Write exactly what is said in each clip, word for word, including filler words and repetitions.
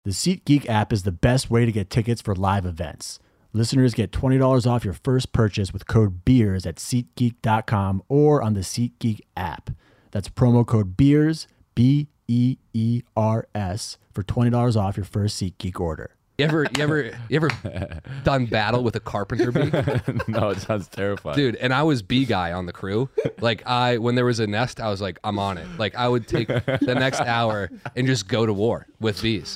The SeatGeek app is the best way to get tickets for live events. Listeners get twenty dollars off your first purchase with code BEERS at SeatGeek dot com or on the SeatGeek app. That's promo code BEERS, B E E R S, for twenty dollars off your first SeatGeek order. You ever, you ever, you ever done battle with a carpenter bee? No, it sounds terrifying. Dude, and I was bee guy on the crew. Like, I, when there was a nest, I was like, I'm on it. Like, I would take the next hour and just go to war with bees.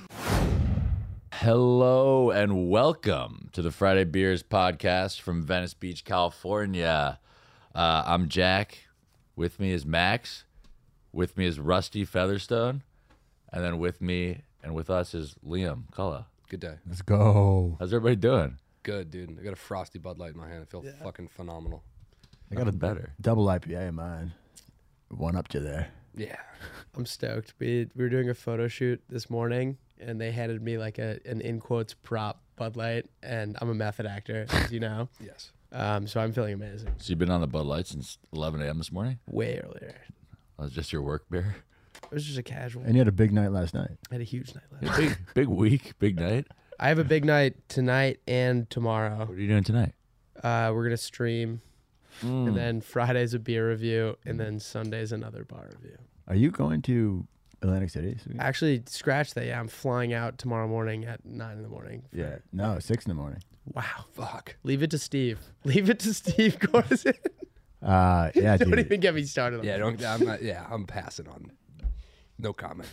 Hello and welcome to the Friday Beers podcast from Venice Beach, California. Uh, I'm Jack. With me is Max. With me is Rusty Featherstone. And then with me and with us is Liam Cullah. Good day. Let's go. How's everybody doing? Good, dude. I got a frosty Bud Light in my hand. I feel yeah. fucking phenomenal. I got a better double I P A in mine. One up to there. Yeah. I'm stoked. We, we were doing a photo shoot this morning, and they handed me like a an in quotes prop Bud Light, and I'm a method actor, as you know. Yes. Um, so I'm feeling amazing. So you've been on the Bud Light since eleven a.m. this morning? Way earlier. That was just your work beer? It was just a casual. And you had a big night last night. I had a huge night last night. Big, big week, big night. I have a big night tonight and tomorrow. What are you doing tonight? Uh, we're gonna stream, Mm. and then Friday's a beer review, and then Sunday's another bar review. Are you going to Atlantic City? Actually, scratch that. Yeah, I'm flying out tomorrow morning at nine in the morning. Yeah. No, six in the morning. Wow. Fuck. Leave it to Steve. Leave it to Steve Gorson. Uh, yeah, Don't dude. even get me started on Yeah, that. don't, I'm not, yeah, I'm passing on. No comment.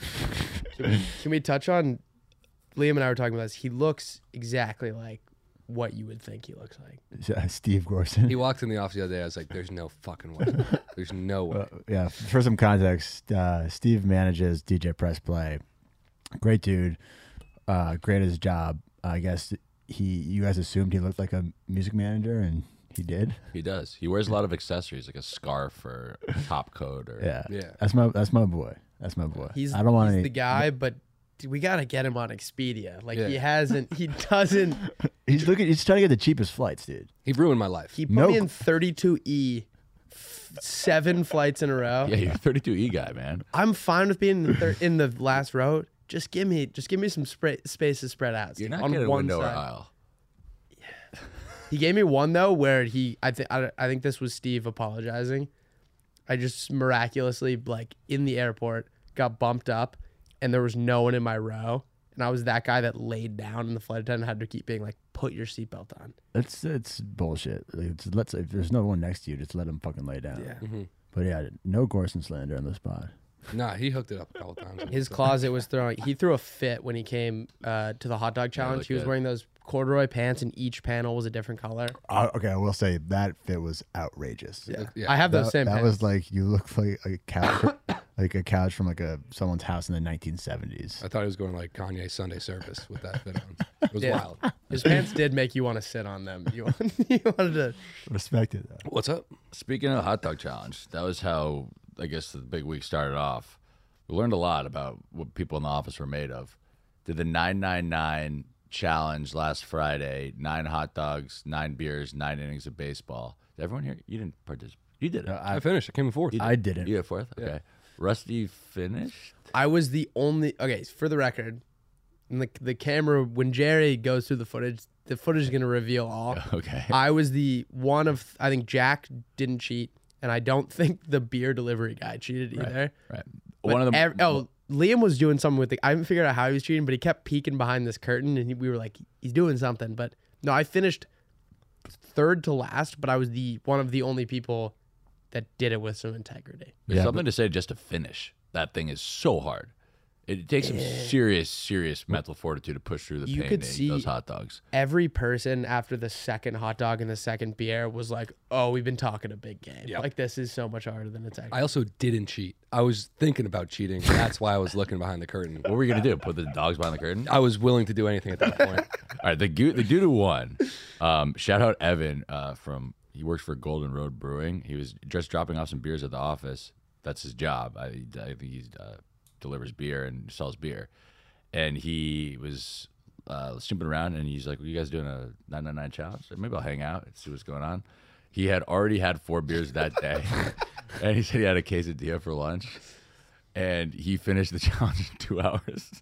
Can we touch on Liam and I were talking about this? He looks exactly like what you would think he looks like. Uh, Steve Gorson. He walked in the office the other day. I was like, there's no fucking way. There's no way. Uh, yeah, for some context, uh, Steve manages D J Press Play. Great dude. Uh, great at his job. Uh, I guess he. You guys assumed he looked like a music manager, and he did. He does. He wears a lot of accessories, like a scarf or a top coat. Or Yeah, Yeah. That's my. That's my boy. That's my boy. He's, I don't want he's any. the guy, but dude, we got to get him on Expedia. Like, Yeah. he hasn't, he doesn't, He's looking. He's trying to get the cheapest flights, dude. He ruined my life. he put No. me in thirty-two E f- seven flights in a row. Yeah, you're a thirty-two E guy, man. I'm fine with being in the, thir- in the last row. Just give me, just give me some spray, spaces spread out. You're Steve, not on getting a one window or side. aisle. He gave me one though where he I think I I think this was Steve apologizing. I just miraculously, like, in the airport, got bumped up, and there was no one in my row, and I was that guy that laid down, and the flight attendant had to keep being like, "Put your seatbelt on." It's it's bullshit. Like, It's, let's if there's no one next to you, just let him fucking lay down. Yeah. Mhm. But yeah, no Gorson slander on the spot. Nah, he hooked it up a couple times. His closet was throwing. He threw a fit when he came uh, to the hot dog challenge. looked He was good. wearing those corduroy pants, and each panel was a different color. Uh, okay, I will say that fit was outrageous. Yeah, Yeah. I have those that, same. that pants. was like you look like a couch, like a couch from like a someone's house in the nineteen seventies. I thought he was going like Kanye Sunday service with that fit on. It was Yeah. wild. His pants did make you want to sit on them. You, you wanted to. Respect it. Though. What's up? Speaking of the hot dog challenge, that was how I guess the big week started off. We learned a lot about what people in the office were made of. Did the nine nine nine challenge last Friday, nine hot dogs, nine beers, nine innings of baseball. Did everyone here? You didn't participate. You did it. No, I, I, finished. I came in fourth. You did. I didn't. You did fourth? Okay. Rusty finished? I was the only. Okay, for the record, and the the camera when Jerry goes through the footage, the footage is gonna reveal all. Okay. I was the one of. I think Jack didn't cheat, and I don't think the beer delivery guy cheated either. Right. But One of the ev- oh, Liam was doing something with the. I haven't figured out how he was cheating, but he kept peeking behind this curtain, and he, we were like, he's doing something. But no, I finished third to last, but I was the one of the only people that did it with some integrity. There's Yeah, something to say just to finish. That thing is so hard. It takes some serious, serious mental fortitude to push through the You pain could to eat see- those hot dogs. Every person after the second hot dog and the second beer was like, "Oh, we've been talking a big game. Yep. Like, this is so much harder than it's actually." I also didn't cheat. I was thinking about cheating. That's why I was looking behind the curtain. What were you gonna do? Put the dogs behind the curtain? I was willing to do anything at that point. All right, the gu- the dude who won. Um, shout out Evan uh, from he works for Golden Road Brewing. He was just dropping off some beers at the office. That's his job. I, I think he uh, delivers beer and sells beer. And he was uh, snooping around, and he's like, "Well, you guys doing a nine nine nine challenge? Maybe I'll hang out and see what's going on." He had already had four beers that day, and he said he had a quesadilla for lunch. And he finished the challenge in two hours.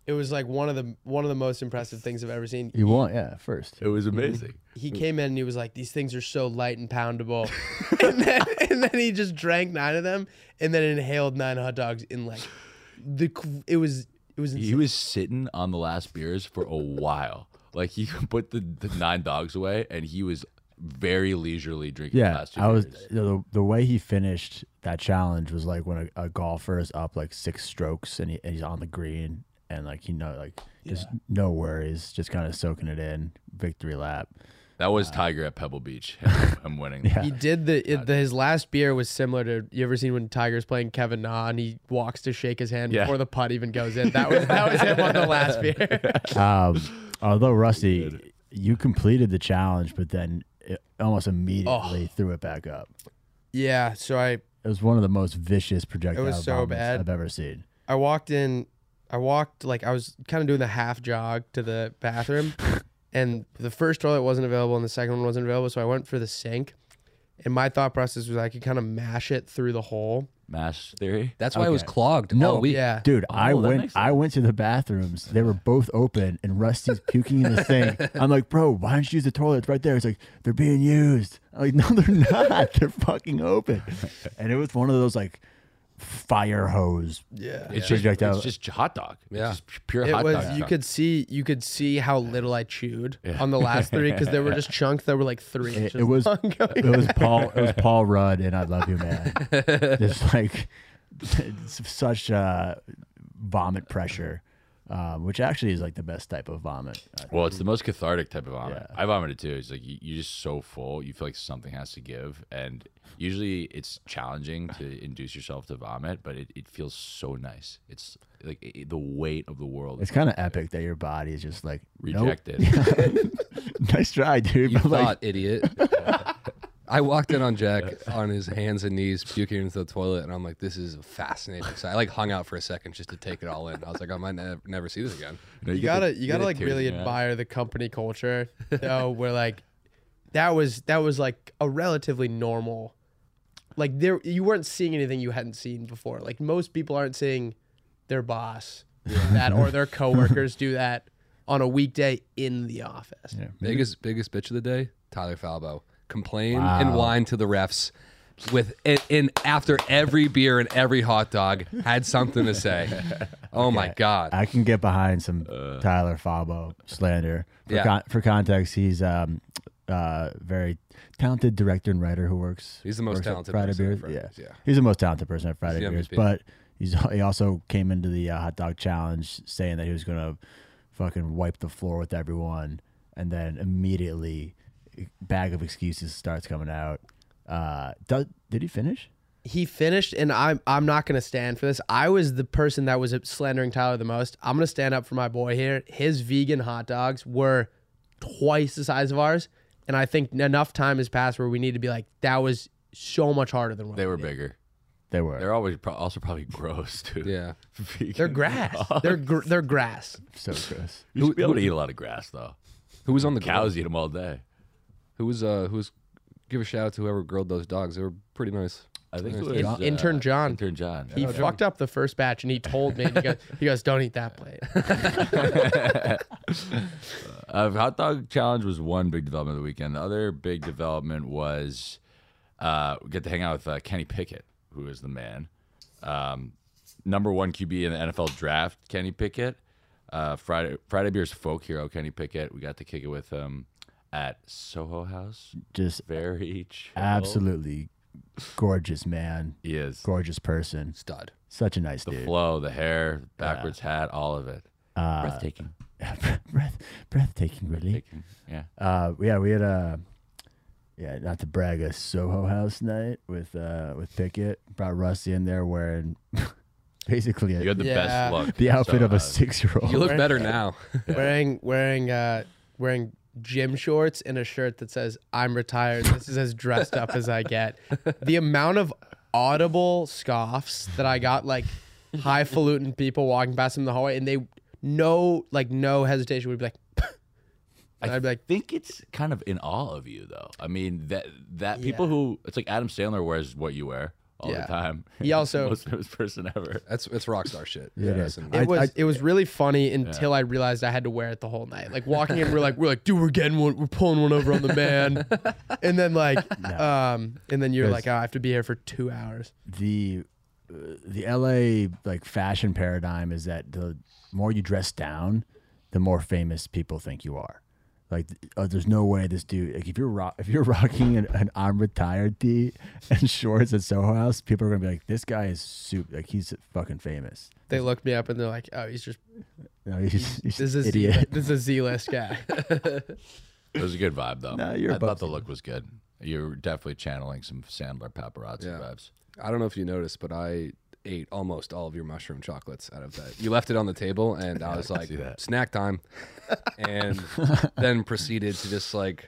It was like one of the one of the most impressive things I've ever seen. You want, yeah, first. It was amazing. He came in and he was like, "These things are so light and poundable," and then and then he just drank nine of them and then inhaled nine hot dogs in like the. It was it was. Insane. He was sitting on the last beers for a while. Like he put the, the nine dogs away, and he was very leisurely drinking. the Yeah, last two I was beers. the the way he finished that challenge was like when a, a golfer is up like six strokes and, he, and he's on the green and like you know like just no worries, just kind of soaking it in, victory lap. That was Tiger at Pebble Beach. Him, him winning. Yeah. He did the, it, the his last beer was similar to, you ever seen when Tiger's playing Kevin Na and he walks to shake his hand Yeah. before the putt even goes in? That was that was him on the last beer. Um, although Rusty, you completed the challenge, but then it almost immediately threw it back up. Yeah, so I It was one of the most vicious projectile It was so vomits bad. I've ever seen. I walked in, I walked like I was kind of doing the half jog to the bathroom, and the first toilet wasn't available and the second one wasn't available, so I went for the sink. And my thought process was I could kind of mash it through the hole. Mash theory. That's why it was Okay. clogged No, all week. Yeah, Dude, I Oh, that went makes I went to the bathrooms. They were both open and Rusty's puking in the sink. I'm like, bro, why don't you use the toilet? It's right there. It's like, they're being used. I'm like, no, they're not. They're fucking open. And it was one of those like fire hose. yeah. It's Yeah. just Projectile. it's just hot dog. It's Yeah. just pure It hot was. dog. You chunk. could see. You could see how little I chewed Yeah. on the last three because there were just chunks that were like three It, inches it was long. going it was Paul it was Paul Rudd and I Love You Man. Just like it's such uh, vomit pressure, um, which actually is like the best type of vomit. I Well, it's the most cathartic type of vomit. Yeah. I vomited too. It's like you, you're just so full, you feel like something has to give, and usually it's challenging to induce yourself to vomit, but it, it feels so nice. It's like it, the weight of the world. It's kind of epic that your body is just like nope. rejected. Nice try, dude. You But, like, thought, idiot. I walked in on Jack on his hands and knees, puking into the toilet, and I'm like, "This is fascinating." So I like hung out for a second just to take it all in. I was like, "I might never, never see this again." No, You get the- gotta. You get gotta the like tears really in your eyes. admire the company culture, though. Where like that was that was like a relatively normal. Like there, you weren't seeing anything you hadn't seen before. Like most people aren't seeing their boss do that or their coworkers do that on a weekday in the office. yeah, Biggest biggest bitch of the day, Tyler Falbo. Complain Wow. and whine to the refs with in, in after every beer and every hot dog had something to say. Oh my god. I can get behind some Tyler Falbo slander. For, Yeah. con- for context, he's um uh very talented director and writer who works. He's the most works at talented Friday person at Beers. Fridays, Yeah. yeah. he's the most talented person at Friday the Beers. M V P. But he's he also came into the uh, hot dog challenge saying that he was gonna fucking wipe the floor with everyone, and then immediately bag of excuses starts coming out. Uh, does, did he finish? He finished, and I'm I'm not gonna stand for this. I was the person that was slandering Tyler the most. I'm gonna stand up for my boy here. His vegan hot dogs were twice the size of ours, and I think enough time has passed where we need to be like, that was so much harder than what They we were did. bigger. They were. They're always pro- also probably gross too. Yeah. They're grass. They're gr- they're grass. so gross. You should be able to eat a lot of grass though. Who was on the grill? Cows eat them all day. Who was uh who was give a shout out to whoever grilled those dogs. They were pretty nice. I think it In- was In- uh, intern John. Intern John. He fucked up the first batch, and he told me, he goes, he goes don't eat that plate. Uh, hot dog challenge was one big development of the weekend. The other big development was uh, we get to hang out with uh, Kenny Pickett, who is the man, um, number one Q B in the N F L draft. Kenny Pickett, uh, Friday Friday Beer's folk hero. Kenny Pickett. We got to kick it with him at Soho House. Just Very chill. absolutely gorgeous man, He is. gorgeous person, Stud. such a nice The dude. flow, the hair, backwards hat, all of it. Uh, Breathtaking. breath, breathtaking, really. Breathtaking. Yeah. Uh, yeah, we had a, yeah, not to brag, a Soho House night with uh with Pickett. Brought Rusty in there wearing basically You a, had the Yeah. best look. the outfit So, of a uh, six year old. You look better now. wearing wearing uh wearing gym shorts and a shirt that says I'm retired. This is as dressed up as I get. The amount of audible scoffs that I got, like highfalutin people walking past in the hallway, and they no like no hesitation would be like and I I'd be like, think it's kind of in awe of you, though. I mean, that that people Yeah. who it's like Adam Sandler wears what you wear all Yeah. the time. He also- most famous person ever. That's it's rock star shit. Yeah, it Yeah, is. and- I- It was I- it was really funny until I realized I had to wear it the whole night. Like walking in, we're like we're like, dude, we're getting one, we're pulling one over on the man, and then like, um, and then you're There's- like, oh, I have to be here for two hours. the uh, the L A like fashion paradigm is that the more you dress down, the more famous people think you are. Like, oh, there's no way this dude. Like, if you're rock, if you're rocking an, an I'm retired tee and shorts at Soho House, people are gonna be like, this guy is super. Like, he's fucking famous. They looked me up and they're like, oh, he's just No, he's, he's this is an a Z, idiot. this is a Z list guy. It was a good vibe though. No, you're I above thought the it. look was good. You were definitely channeling some Sandler paparazzi Yeah. vibes. I don't know if you noticed, but I ate almost all of your mushroom chocolates out of that. You left it on the table, and I was I like, see that. snack time, and then proceeded to just like.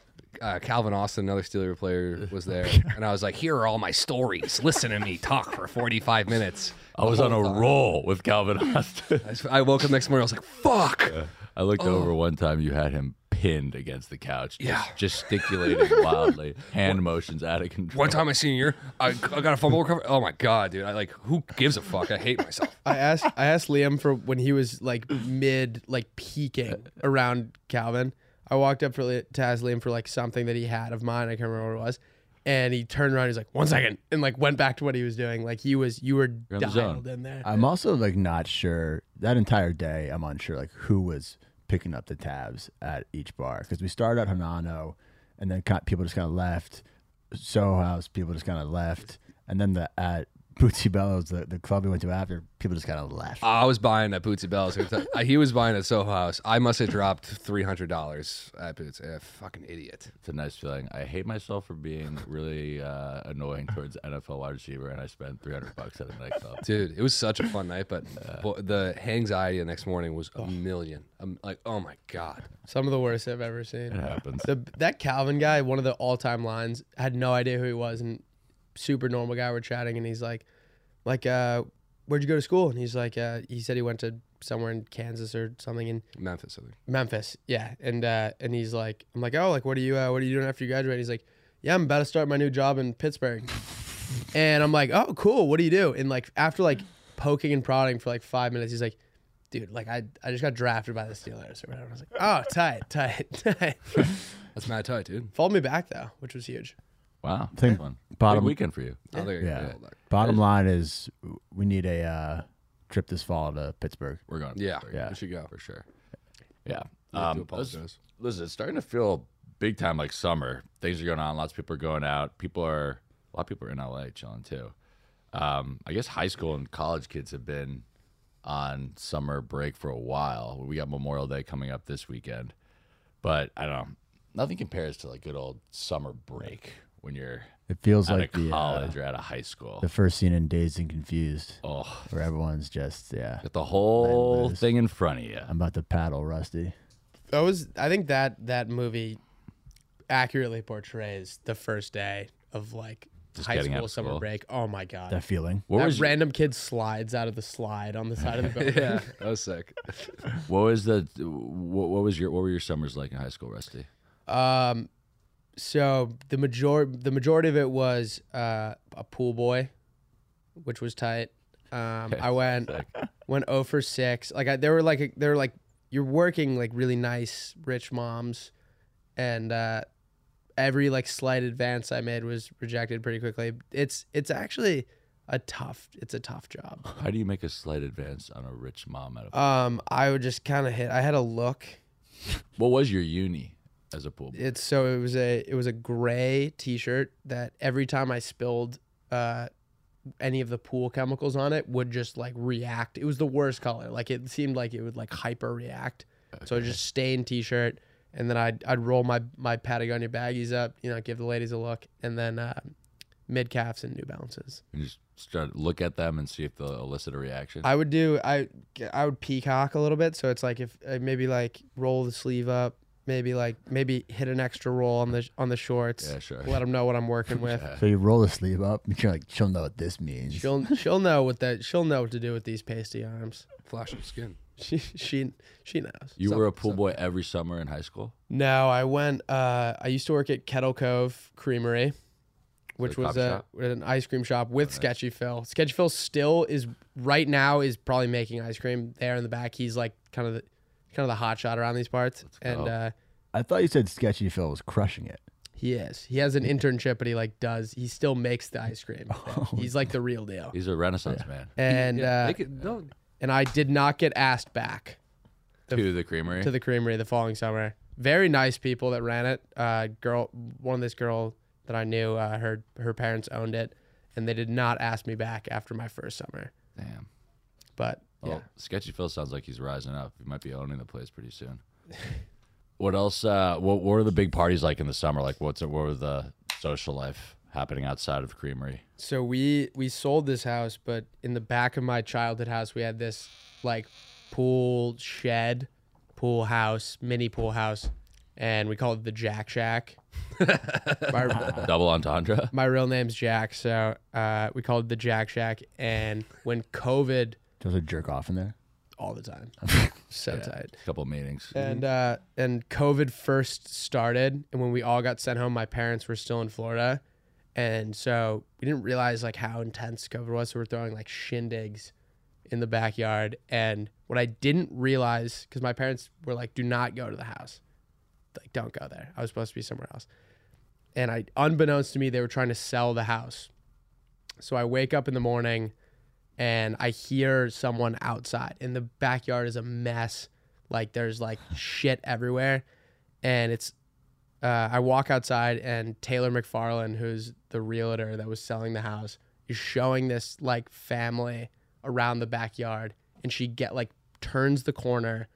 Uh, Calvin Austin, another Steeler player, was there, and I was like, "Here are all my stories. Listen to me talk for forty-five minutes." I was on a roll with Calvin Austin. I, s- I woke up next morning. I was like, "Fuck!" I looked over one time. You had him pinned against the couch, just Yeah. gesticulating wildly, hand motions out of control. One time, my senior year, I, I got a fumble recovery. Oh my god, dude! I like, who gives a fuck? I hate myself. I asked I asked Liam for when he was like mid like peaking around Calvin. I walked up for Li- to ask Liam for like something that he had of mine. I can't remember what it was. And he turned around. He's like, one second, and like went back to what he was doing. Like he was, you were You're in the zone. dialed in there. I'm also like not sure that entire day. I'm unsure like who was picking up the tabs at each bar because we started at Hanano, and then kind people just kind of left. Soho House, people just kind of left, and then the at Bootsy Bellows, the, the club we went to after, people just kind of left. I was buying at Bootsy Bell's. He was buying at Soho House. I must have dropped three hundred dollars at Boots. A fucking idiot. It's a nice feeling. I hate myself for being really uh, annoying towards N F L wide receiver, and I spent three hundred bucks at a nightclub. Dude, it was such a fun night, but bo- the anxiety the next morning was a million. I'm like, oh my god. Some of the worst I've ever It seen. happens. The that Calvin guy, one of the all time lines, had no idea who he was, and super normal guy. We're chatting, and he's like, like, uh, where'd you go to school? And he's like, uh, he said he went to somewhere in Kansas or something in Memphis, I think. Memphis. Yeah, and uh, and he's like, I'm like, oh, like, what are you, uh, what are you doing after you graduate? He's like, yeah, I'm about to start my new job in Pittsburgh. And I'm like, oh, cool. What do you do? And like after like poking and prodding for like five minutes, he's like, dude, like I, I just got drafted by the Steelers or whatever. I was like, oh, tight, tight, tight. That's mad tight, dude. Followed me back though, which was huge. Wow, Think fun. bottom- Big weekend for you. I don't think I can Yeah. handle that. Bottom line is we need a uh, trip this fall to Pittsburgh. We're going. Yeah, Yeah. we should go. for sure. Yeah. I have to Um, apologize. listen, listen, it's starting to feel big time like summer. Things are going on. Lots of people are going out. People are a lot of people are in L A chilling too. Um, I guess high school and college kids have been on summer break for a while. We got Memorial Day coming up this weekend, but I don't know. Nothing compares to like good old summer break when you're It feels out like of the uh, college or out of high school. the first scene in Dazed and Confused, oh, where everyone's just yeah. got the whole lose. thing in front of you. I'm about to paddle, Rusty. That was, I think that that movie accurately portrays the first day of like Just high getting out school of summer school. break. Oh my god, That feeling. What that was random kid slides out of the slide on the side of the building. Yeah, that was sick. what was the what, what was your what were your summers like in high school, Rusty? Um, so the major the majority of it was uh, a pool boy, which was tight. Um, I went Sick. went zero for six. Like I, they were like they were like you're working like really nice rich moms, and uh, every like slight advance I made was rejected pretty quickly. It's it's actually a tough it's a tough job. How do you make a slight advance on a rich mom at a Um, I would just kind of hit. I had a look. What was your uni as a pool boy? It's so it was a it was a gray T-shirt that every time I spilled uh, any of the pool chemicals on it would just like react. It was the worst color. Like it seemed like it would like hyper react. So it just stained T-shirt, and then I'd I'd roll my my Patagonia baggies up, you know, give the ladies a look, and then uh, mid calves and New Balances. You just start to look at them and see if they'll elicit a reaction. I would do I I would peacock a little bit. So it's like if uh, maybe like roll the sleeve up. Maybe like maybe hit an extra roll on the on the shorts. Yeah, sure. Let them know what I'm working with. So you roll the sleeve up, and you're like, she'll know what this means. She'll she'll know what that she'll know what to do with these pasty arms. Flash of skin. She she she knows. you some- were a pool some- boy every summer in high school? No, I went. Uh, I used to work at Kettle Cove Creamery, which The was cop a, shop? an ice cream shop with Sketchy Phil. Sketchy Phil still is right now is probably making ice cream there in the back. He's like kind of the kind of the hot shot around these parts, and go. uh, I thought you said Sketchy Phil was crushing it. he is. He has an internship, but he like does. He still makes the ice cream. He's like the real deal. He's a Renaissance man. And Yeah, uh, they could- don't- and I did not get asked back To the creamery. to the creamery the following summer. Very nice people that ran it. Uh, girl, one of this girl that I knew, uh, her her parents owned it, and they did not ask me back after my first summer. Damn. But Well, yeah, Sketchy Phil sounds like he's rising up. He might be owning the place pretty soon. What else? Uh, what, what were the big parties like in the summer? Like, what's what were the social life happening outside of Creamery? so we we sold this house, but in the back of my childhood house, we had this like pool shed, pool house, mini pool house, and we called it the Jack Shack. my, Double entendre. my real name's Jack, so uh, we called it the Jack Shack. And when COVID, Does a jerk off in there? all the time, so tight. A couple meetings. And uh, and COVID first started, and when we all got sent home, my parents were still in Florida, and so we didn't realize like how intense COVID was. So we're throwing like shindigs in the backyard, and what I didn't realize, because my parents were like, "Do not go to the house, like don't go there." I was supposed to be somewhere else, and I, unbeknownst to me, they were trying to sell the house. So I wake up in the morning, and I hear someone outside, and the backyard is a mess. Like there's like shit everywhere, and it's. Uh, I walk outside, and Taylor McFarland, who's the realtor that was selling the house, is showing this like family around the backyard, and she get like turns the corner,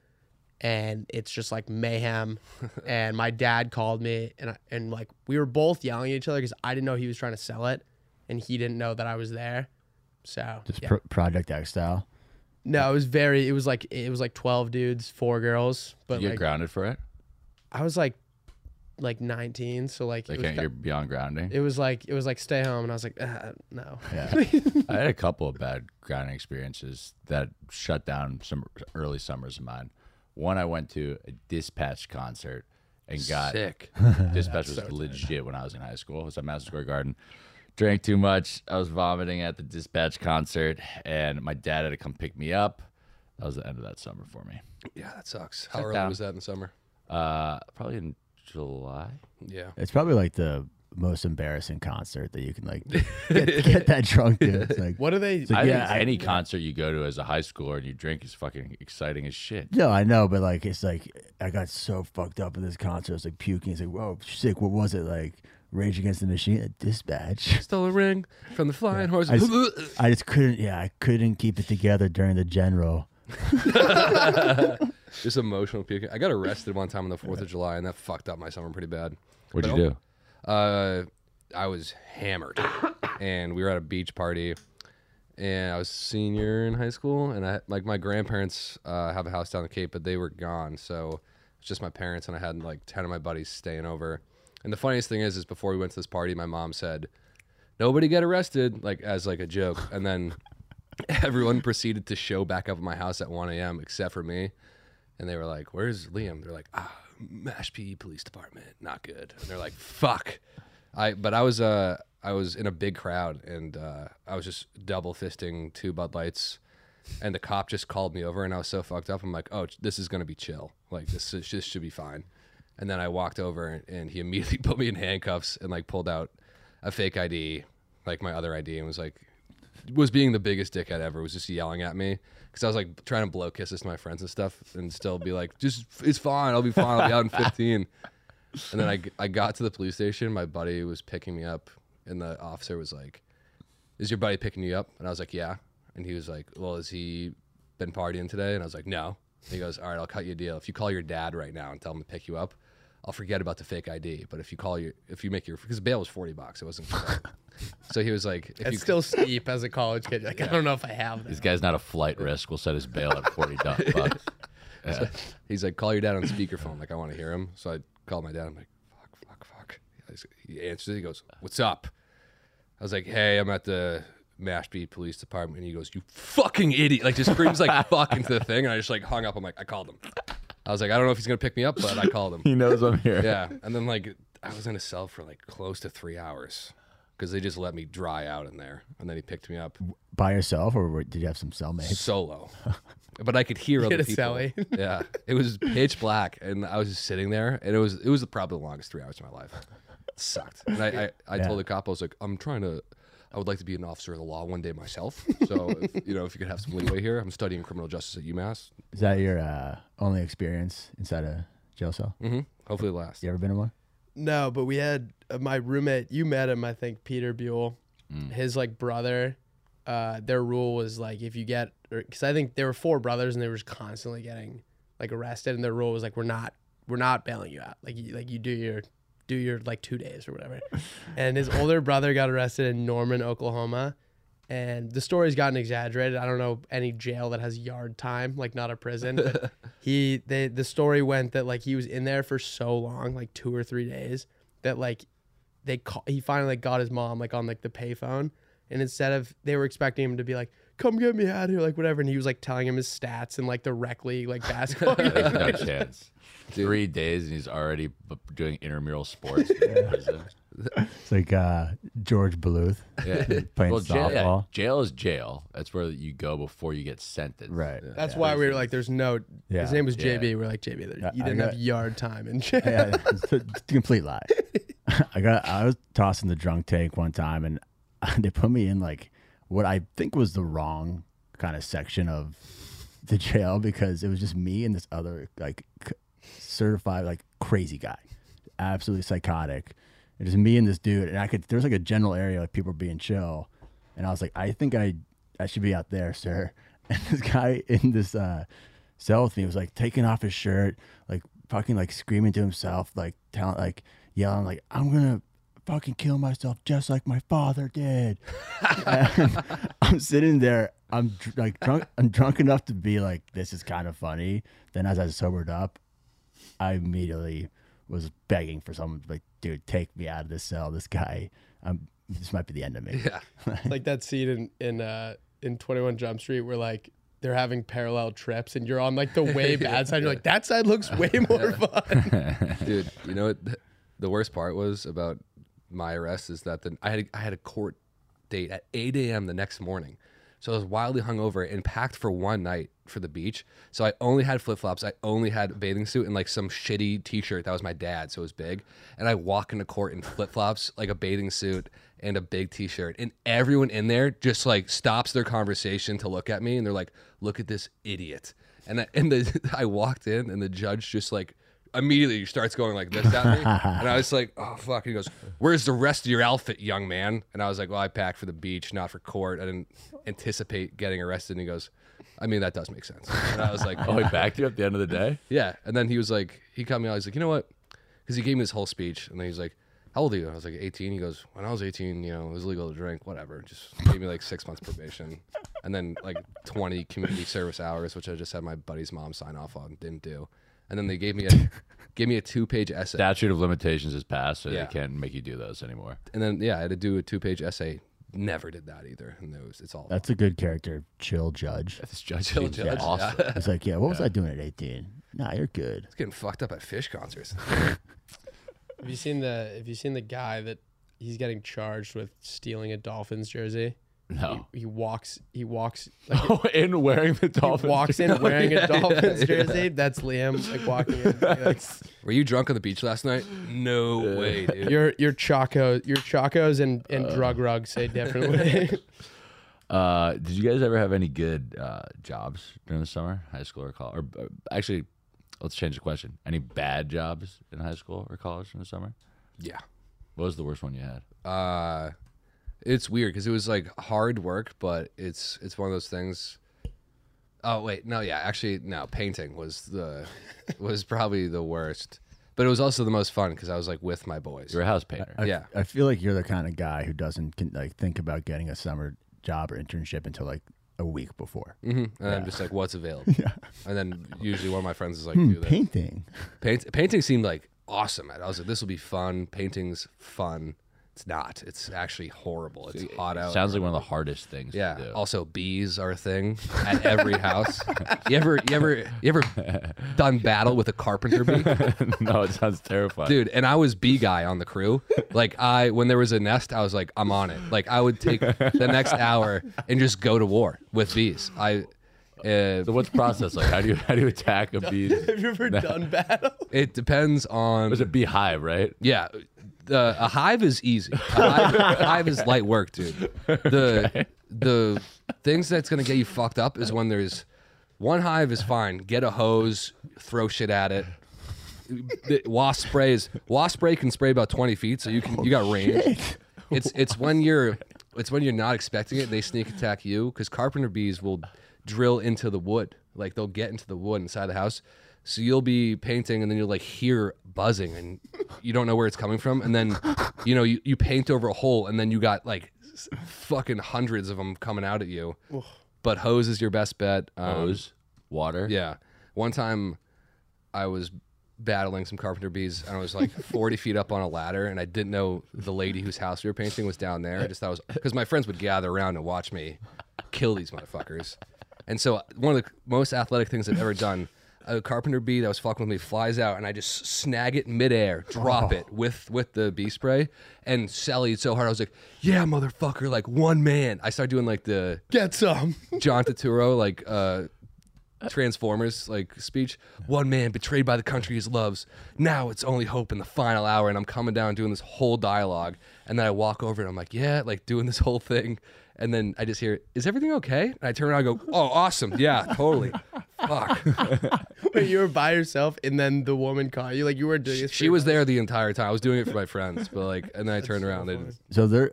and it's just like mayhem. And my dad called me, and I, and like we were both yelling at each other because I didn't know he was trying to sell it, and he didn't know that I was there. So Just yeah. pro- Project X style. No, it was very. It was like it was like twelve dudes, four girls. But Did you get like grounded for it? I was like, like nineteen. So like They it was, can't. ki- You're beyond grounding. it was like it was like stay home, and I was like, uh, no. Yeah. I had a couple of bad grounding experiences that shut down some early summers of mine. One, I went to a Dispatch concert and got Sick. Dispatch was so legit when I was in high school. It was at Madison Square Garden. Drank too much. I was vomiting at the Dispatch concert, and my dad had to come pick me up. That was the end of that summer for me. Yeah, that sucks. How Sit early down. was that in the summer? Uh, probably in July. Yeah. It's probably like the most embarrassing concert that you can like get, get that drunk to. It's like, What are they? It's like, I yeah, think I- any concert you go to as a high schooler and you drink is fucking exciting as shit. no, I know, but like it's like I got so fucked up in this concert. I was like puking. It's like, whoa, sick. What was it like? Rage Against the Machine at Dispatch. Stole a ring from the flying horse. I just, I just couldn't. Yeah, I couldn't keep it together during the general. Just emotional puking. I got arrested one time on the fourth of July, and that fucked up my summer pretty bad. What'd you do? Uh, I was hammered, and we were at a beach party, and I was a senior in high school, and I like my grandparents uh, have a house down the Cape, but they were gone, so it's just my parents, and I had like ten of my buddies staying over. And the funniest thing is, is before we went to this party, my mom said, "Nobody get arrested," like as like a joke, and then everyone proceeded to show back up at my house at one a.m. except for me, and they were like, "Where's Liam?" They're like, "Ah, Mashpee Police Department, not good." And they're like, "Fuck." I but I was uh I was in a big crowd, and uh, I was just double fisting two Bud Lights, and the cop just called me over, and I was so fucked up. I'm like, "Oh, this is gonna be chill. Like this is, this should be fine." And then I walked over, and he immediately put me in handcuffs and like pulled out a fake I D, like my other I D, and was like, was being the biggest dickhead ever. Was just yelling at me because I was like trying to blow kisses to my friends and stuff, and still be like, "Just it's fine. I'll be fine. I'll be out in fifteen." And then I, I got to the police station. My buddy was picking me up, and the officer was like, "Is your buddy picking you up?" And I was like, "Yeah." And he was like, "Well, has he been partying today?" And I was like, "No." And he goes, "All right, I'll cut you a deal. If you call your dad right now and tell him to pick you up, I'll forget about the fake I D. But if you call your, if you make your, because bail was forty bucks, it wasn't." So he was like, if It's you, still steep as a college kid. Like I don't know if I have This that. guy's not a flight risk. We'll set his bail at forty bucks. Yeah. he's like, "Call your dad on speakerphone." Like I want to hear him. So I called my dad. I'm like, "Fuck, fuck, fuck." He answers. He goes, "What's up?" I was like, "Hey, I'm at the Mashpee Police Department." And he goes, "You fucking idiot!" Like just screams like "fuck" into the thing, and I just like hung up. I'm like, I called him. I was like, I don't know if he's gonna pick me up, but I called him. He knows I'm here. Yeah, and then like I was in a cell for like close to three hours because they just let me dry out in there, and then he picked me up By yourself, or were- did you have some cellmates? solo. But I could hear other Get a people. cellie. Yeah, it was pitch black, and I was just sitting there, and it was it was probably the longest three hours of my life. It sucked. And I I, I Yeah. told the cop, I was like, I'm trying to. I would like to be an officer of the law one day myself. So, if, you know, if you could have some leeway here, I'm studying criminal justice at UMass. Is that your uh, only experience inside a jail cell? Mm-hmm. Hopefully, the last. You ever been in one? No, but we had uh, my roommate. You met him, I think, Peter Buell. His like brother. Uh, their rule was like if you get, because I think there were four brothers and they were just constantly getting like arrested, and their rule was like we're not we're not bailing you out. Like you, like you do your do your like two days or whatever. And his older brother got arrested in Norman, Oklahoma. And the story's gotten exaggerated. I don't know any jail that has yard time, like not a prison. But he, they, the story went that like he was in there for so long, like two or three days, that like they call, he finally like, got his mom like on like the payphone, and instead of they were expecting him to be like, "Come get me out of here," like whatever, and he was like telling him his stats and like the rec league like basketball. There's no game. chance. Three days and he's already b- doing intramural sports. in prison. It's like uh, George Bluth Yeah. playing Well, jail, yeah, softball. jail is jail. That's where you go before you get sentenced. Right. That's why we were like, "There's no." Yeah. His name was J B. Yeah. We're like, J B, there, Yeah, you I didn't got- have yard time in jail. Yeah, it's a complete lie. I got. I was tossing the drunk tank one time, and they put me in like what I think was the wrong kind of section of the jail, because it was just me and this other like c- certified like crazy guy, absolutely psychotic. It was me and this dude, and I could. There was like a general area like people were being chill, and I was like, I think I I should be out there, sir. And this guy in this uh, cell with me was like taking off his shirt, like fucking like screaming to himself, like telling, like yelling, like I'm gonna fucking kill myself just like my father did. And I'm sitting there, I'm dr- like drunk, I'm drunk enough to be like, this is kind of funny. Then as I sobered up, I immediately was begging for someone like, dude, take me out of this cell. This guy, um, this might be the end of me. Yeah. Like that scene in in uh in twenty-one Jump Street where like they're having parallel trips and you're on like the way bad side. You're like, that side looks way more fun. Dude, you know what? The worst part was about my arrest is that the, I had a, I had a court date at eight a.m. the next morning. So I was wildly hungover and packed for one night for the beach. So I only had flip-flops. I only had a bathing suit and like some shitty t-shirt that was my dad's, so it was big. And I walk into court in flip-flops, like a bathing suit and a big t-shirt. And everyone in there just like stops their conversation to look at me, and they're like, look at this idiot. And I, and the, I walked in, and the judge just like immediately starts going like this at me. And I was like, oh, fuck. And he goes, where's the rest of your outfit, young man? And I was like, well, I packed for the beach, not for court. I didn't anticipate getting arrested. And he goes, I mean, that does make sense. And I was like, Oh, he backed you at the end of the day? yeah. And then he was like, he cut me out. He's like, you know what? Because he gave me this whole speech. And then he's like, how old are you? I was like, eighteen. He goes, when I was eighteen, you know, it was legal to drink, whatever. Just gave me like six months probation. And then like twenty community service hours, which I just had my buddy's mom sign off on, didn't do. And then they gave me a gave me a two page essay. Statute of limitations is passed, so Yeah. they can't make you do those anymore. And then yeah, I had to do a two page essay. Never did that either. And it was it's all That's a good character, chill judge. This judge Chill seems judge, awesome. yeah. It's like, yeah, what was I doing at eighteen? Nah, you're good. It's getting fucked up at fish concerts. Have you seen the Have you seen the guy that he's getting charged with stealing a Dolphins jersey? No. He, he walks. He walks. Like, Oh, in wearing the he Dolphins. walks in wearing a Dolphins jersey. That's Liam like walking in. Like, Were you drunk on the beach last night? No way, dude. your your Chaco, your Chacos and and drug rugs say differently. Uh, did you guys ever have any good uh, jobs during the summer, high school or college? Or uh, actually, let's change the question. Any bad jobs in high school or college in the summer? Yeah. What was the worst one you had? Uh, it's weird because it was like hard work, but it's it's one of those things. Oh wait, no, yeah, actually, no. Painting was the was probably the worst, but it was also the most fun because I was like with my boys. You're a house painter. I, Yeah. I feel like you're the kind of guy who doesn't can, like think about getting a summer job or internship until like a week before. hmm And I'm just like, what's available? Yeah. And then usually one of my friends is like, Hmm, do that. painting. Paint, painting seemed like awesome. I was like, this will be fun. Painting's fun. It's not. It's actually horrible. It's hot out. Sounds like one of the hardest things Yeah. to do. Also, bees are a thing at every house. You ever, you ever, you ever done battle with a carpenter bee, No, it sounds terrifying. dude? And I was bee guy on the crew. Like I, when there was a nest, I was like, I'm on it. Like I would take the next hour and just go to war with bees. I, uh, So what's the process like? How do you how do you attack a bee? Have you ever done battle? it depends on. There's a beehive, right? Yeah. The, a hive is easy. A hive, a hive is light work, dude. The Okay. the things that's gonna get you fucked up is when there's one hive is fine. Get a hose, throw shit at it. The wasp spray is wasp spray can spray about twenty feet, so you can you got range. It's it's when you're it's when you're not expecting it. They sneak attack you because carpenter bees will drill into the wood. Like they'll get into the wood inside the house. So you'll be painting and then you'll like hear buzzing and you don't know where it's coming from. And then, you know, you, you paint over a hole and then you got like s- fucking hundreds of them coming out at you. But hose is your best bet. Um, Hose, water. Yeah. One time I was battling some carpenter bees and I was like forty feet up on a ladder and I didn't know the lady whose house we were painting was down there. I just thought it was because my friends would gather around and watch me kill these motherfuckers. And so one of the most athletic things I've ever done, a carpenter bee that was fucking with me flies out and I just snag it midair, drop it with with the bee spray and sallied so hard I was like, yeah, motherfucker, like one man. I started doing like the Get some. John Turturro like uh Transformers like speech. One man betrayed by the country he loves. Now it's only hope in the final hour. And I'm coming down doing this whole dialogue. And then I walk over and I'm like, yeah, like doing this whole thing. And then I just hear, is everything okay? And I turn around and go, oh, awesome. Yeah, totally. Fuck. Wait, you were by yourself, and then the woman caught you. Like you were doing this. She was there the entire time. I was doing it for my friends. But like, and then I turned around. And they, So there,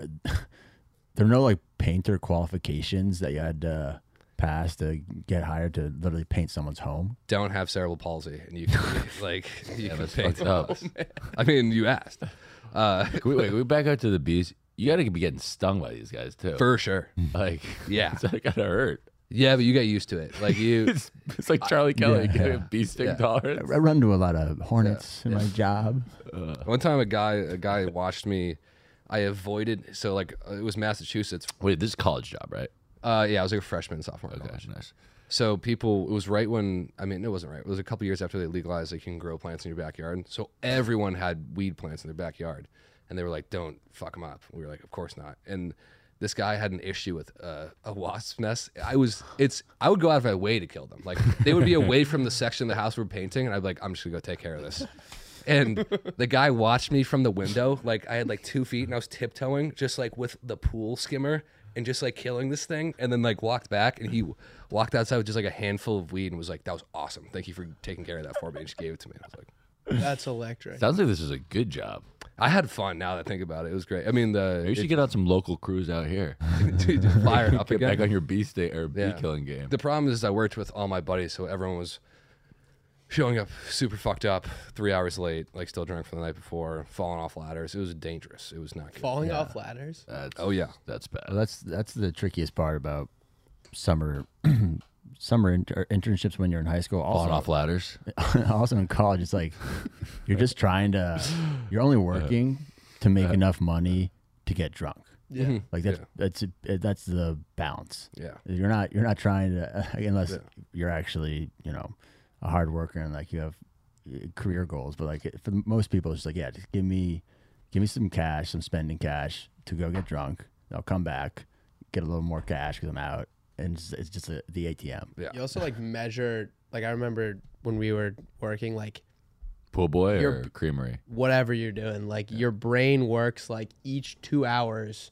there are no like painter qualifications that you had to pass to get hired to literally paint someone's home. don't have cerebral palsy. And you can, like, you can That's paint. fucked up. I mean, you asked. Uh, Can we, wait, can we back out to the bees. You got to be getting stung by these guys too. for sure. like, Yeah. it's gotta hurt. Yeah, but you get used to it. Like you. It's, it's like Charlie Kelly yeah, getting yeah. a bee sting Yeah. I tolerance. run into a lot of hornets in my job. One time, a guy a guy watched me. I avoided. So like uh, it was Massachusetts. Wait, this is a college job, right? Uh, yeah, I was like a freshman, sophomore. in Okay, college. nice. So people, it was right when I mean, it wasn't right. It was a couple years after they legalized like you can grow plants in your backyard. So everyone had weed plants in their backyard, and they were like, "Don't fuck them up." We were like, "Of course not." And this guy had an issue with uh, a wasp nest. I was, it's, I would go out of my way to kill them. Like they would be away from the section of the house we're painting, and I'd be like, "I'm just gonna go take care of this." And the guy watched me from the window. Like I had like two feet and I was tiptoeing just like with the pool skimmer and just like killing this thing. And then like walked back and he walked outside with just like a handful of weed and was like, that was awesome. Thank you for taking care of that for me. And just gave it to me. I was like, That's electric. Sounds like this is a good job. I had fun now that I think about it. It was great. I mean, the Maybe you should get out some local crews out here. dude, just fire it up Get again. back on your bee sting or bee Yeah. killing game. The problem is I worked with all my buddies, so everyone was showing up super fucked up, three hours late, like still drunk from the night before, falling off ladders. It was dangerous. It was not good. Falling off ladders. That's, Oh yeah. that's bad. Well, that's that's the trickiest part about summer summer inter- internships when you're in high school. Falling Also, off ladders. also in college, it's like you're just trying to. You're only working to make enough money to get drunk. Yeah. Mhm. Like that's Yeah. that's that's the balance. Yeah. You're not you're not trying to unless Yeah. you're actually you know a hard worker and like you have uh, career goals. But like for most people, it's just like yeah, just give me give me some cash, some spending cash to go get drunk. I'll come back, get a little more cash because I'm out, and it's, it's just a, the A T M. Yeah. You also like measure. Like I remember when we were working, like Pool boy or You're- creamery? whatever you're doing, like your brain works like each two hours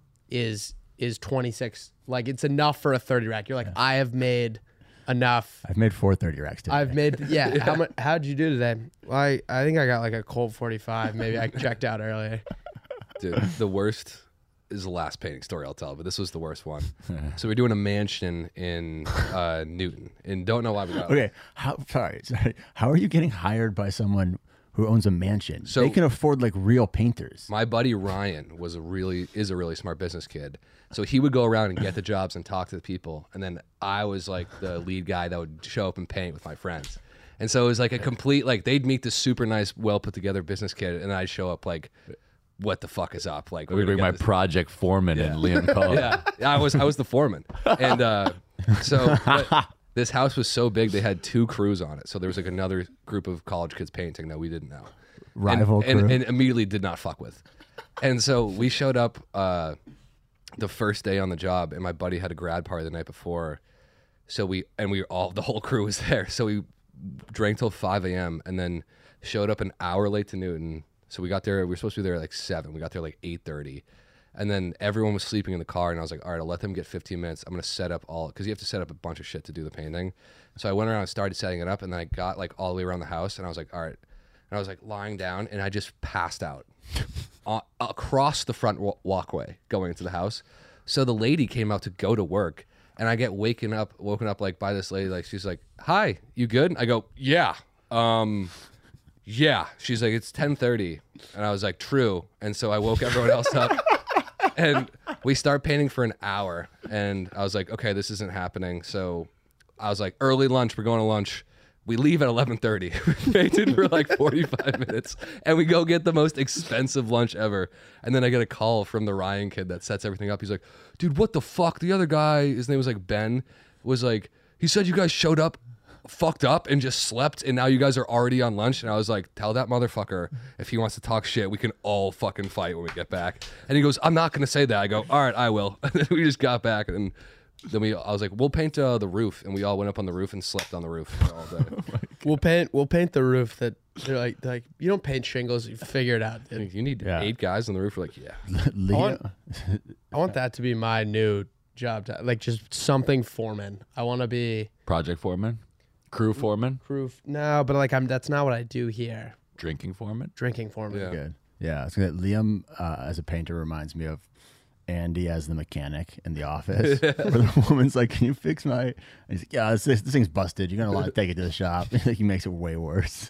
is is twenty-six. Like it's enough for a thirty rack. You're like, I have made enough. I've made four thirty racks today. I've made yeah. How much? How'd you do today? Well, I I think I got like a cold forty-five. Maybe I checked out earlier. Dude, the worst is the last painting story I'll tell, but this was the worst one. So we're doing a mansion in uh, Newton, and don't know why we got. Okay, how sorry, sorry. How are you getting hired by someone who owns a mansion? So- they can afford like real painters. My buddy Ryan was a really is a really smart business kid, so he would go around and get the jobs and talk to the people, and then I was like the lead guy that would show up and paint with my friends. And so it was like a complete like they'd meet this super nice, well put together business kid, and I'd show up like what the fuck is up? Like, Let me we're gonna bring get my this- project foreman and Liam Cole. yeah, yeah, I was I was the foreman, and uh, so but this house was so big they had two crews on it. So there was like another group of college kids painting that we didn't know, Rival and, crew. and, and immediately did not fuck with. And so we showed up uh, the first day on the job, and my buddy had a grad party the night before. So we and we all the whole crew was there. So we drank till five a.m. and then showed up an hour late to Newton. So we got there. We were supposed to be there at like seven. We got there like eight thirty, and then everyone was sleeping in the car. And I was like, all right, I'll let them get fifteen minutes. I'm gonna set up all because you have to set up a bunch of shit to do the painting. So I went around and started setting it up, and then I got like all the way around the house, and I was like, all right. And I was like lying down, and I just passed out uh, across the front wa- walkway going into the house. So the lady came out to go to work, and I get waken up, woken up like by this lady. Like she's like, "Hi, you good?" I go, "Yeah." Um, Yeah, she's like, it's ten thirty, and I was like, true. And so I woke everyone else up, and we start painting for an hour, and I was like, okay, this isn't happening. So I was like, early lunch, we're going to lunch. We leave at eleven thirty. We painted for like forty-five minutes, and we go get the most expensive lunch ever. And then I get a call from the Ryan kid that sets everything up. He's like, dude, what the fuck? The other guy, his name was like Ben, was like, he said you guys showed up fucked up and just slept, and now you guys are already on lunch. And I was like, tell that motherfucker if he wants to talk shit, we can all fucking fight when we get back. And he goes, I'm not gonna say that. I go, all right, I will. And then we just got back, and then we I was like, we'll paint uh, the roof, and we all went up on the roof and slept on the roof all day. We'll paint. We'll paint the roof. That they're like, they're like you don't paint shingles. You figure it out, dude. You need Yeah. eight guys on the roof. We're like, yeah. Leo, I want, I want that to be my new job. To, like just something foreman. I want to be Project foreman, crew foreman, crew. f- No, but like I'm. That's not what I do here. drinking foreman. Drinking foreman. Yeah. good. Yeah, I was gonna, Liam uh, as a painter reminds me of Andy as the mechanic in the office, where the woman's like, "Can you fix my?" And he's like, "Yeah, this, this thing's busted. You're gonna want to take it to the shop." He makes it way worse.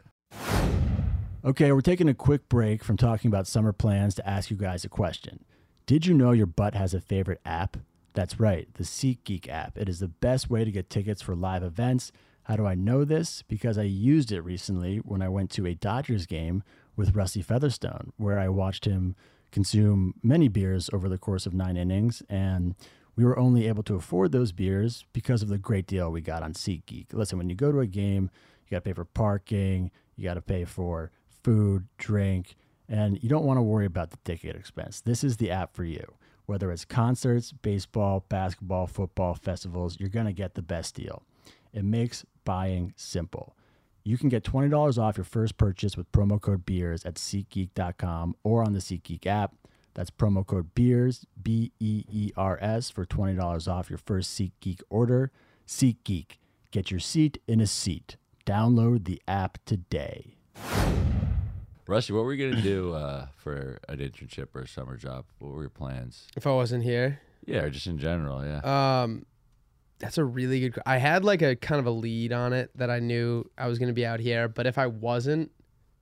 Okay, we're taking a quick break from talking about summer plans to ask you guys a question. Did you know your butt has a favorite app? That's right, the SeatGeek app. It is the best way to get tickets for live events. How do I know this? Because I used it recently when I went to a Dodgers game with Rusty Featherstone, where I watched him consume many beers over the course of nine innings, and we were only able to afford those beers because of the great deal we got on SeatGeek. Listen, when you go to a game, you got to pay for parking, you got to pay for food, drink, and you don't want to worry about the ticket expense. This is the app for you. Whether it's concerts, baseball, basketball, football, festivals, you're going to get the best deal. It makes buying simple. You can get twenty dollars off your first purchase with promo code BEERS at SeatGeek dot com or on the SeatGeek app. That's promo code BEERS, B E E R S, for twenty dollars off your first SeatGeek order. SeatGeek, get your seat in a seat. Download the app today. Rusty, what were you gonna do uh, for an internship or a summer job? What were your plans? If I wasn't here, Yeah, or just in general. Yeah. um, that's a really good. I had like a kind of a lead on it that I knew I was gonna be out here, but if I wasn't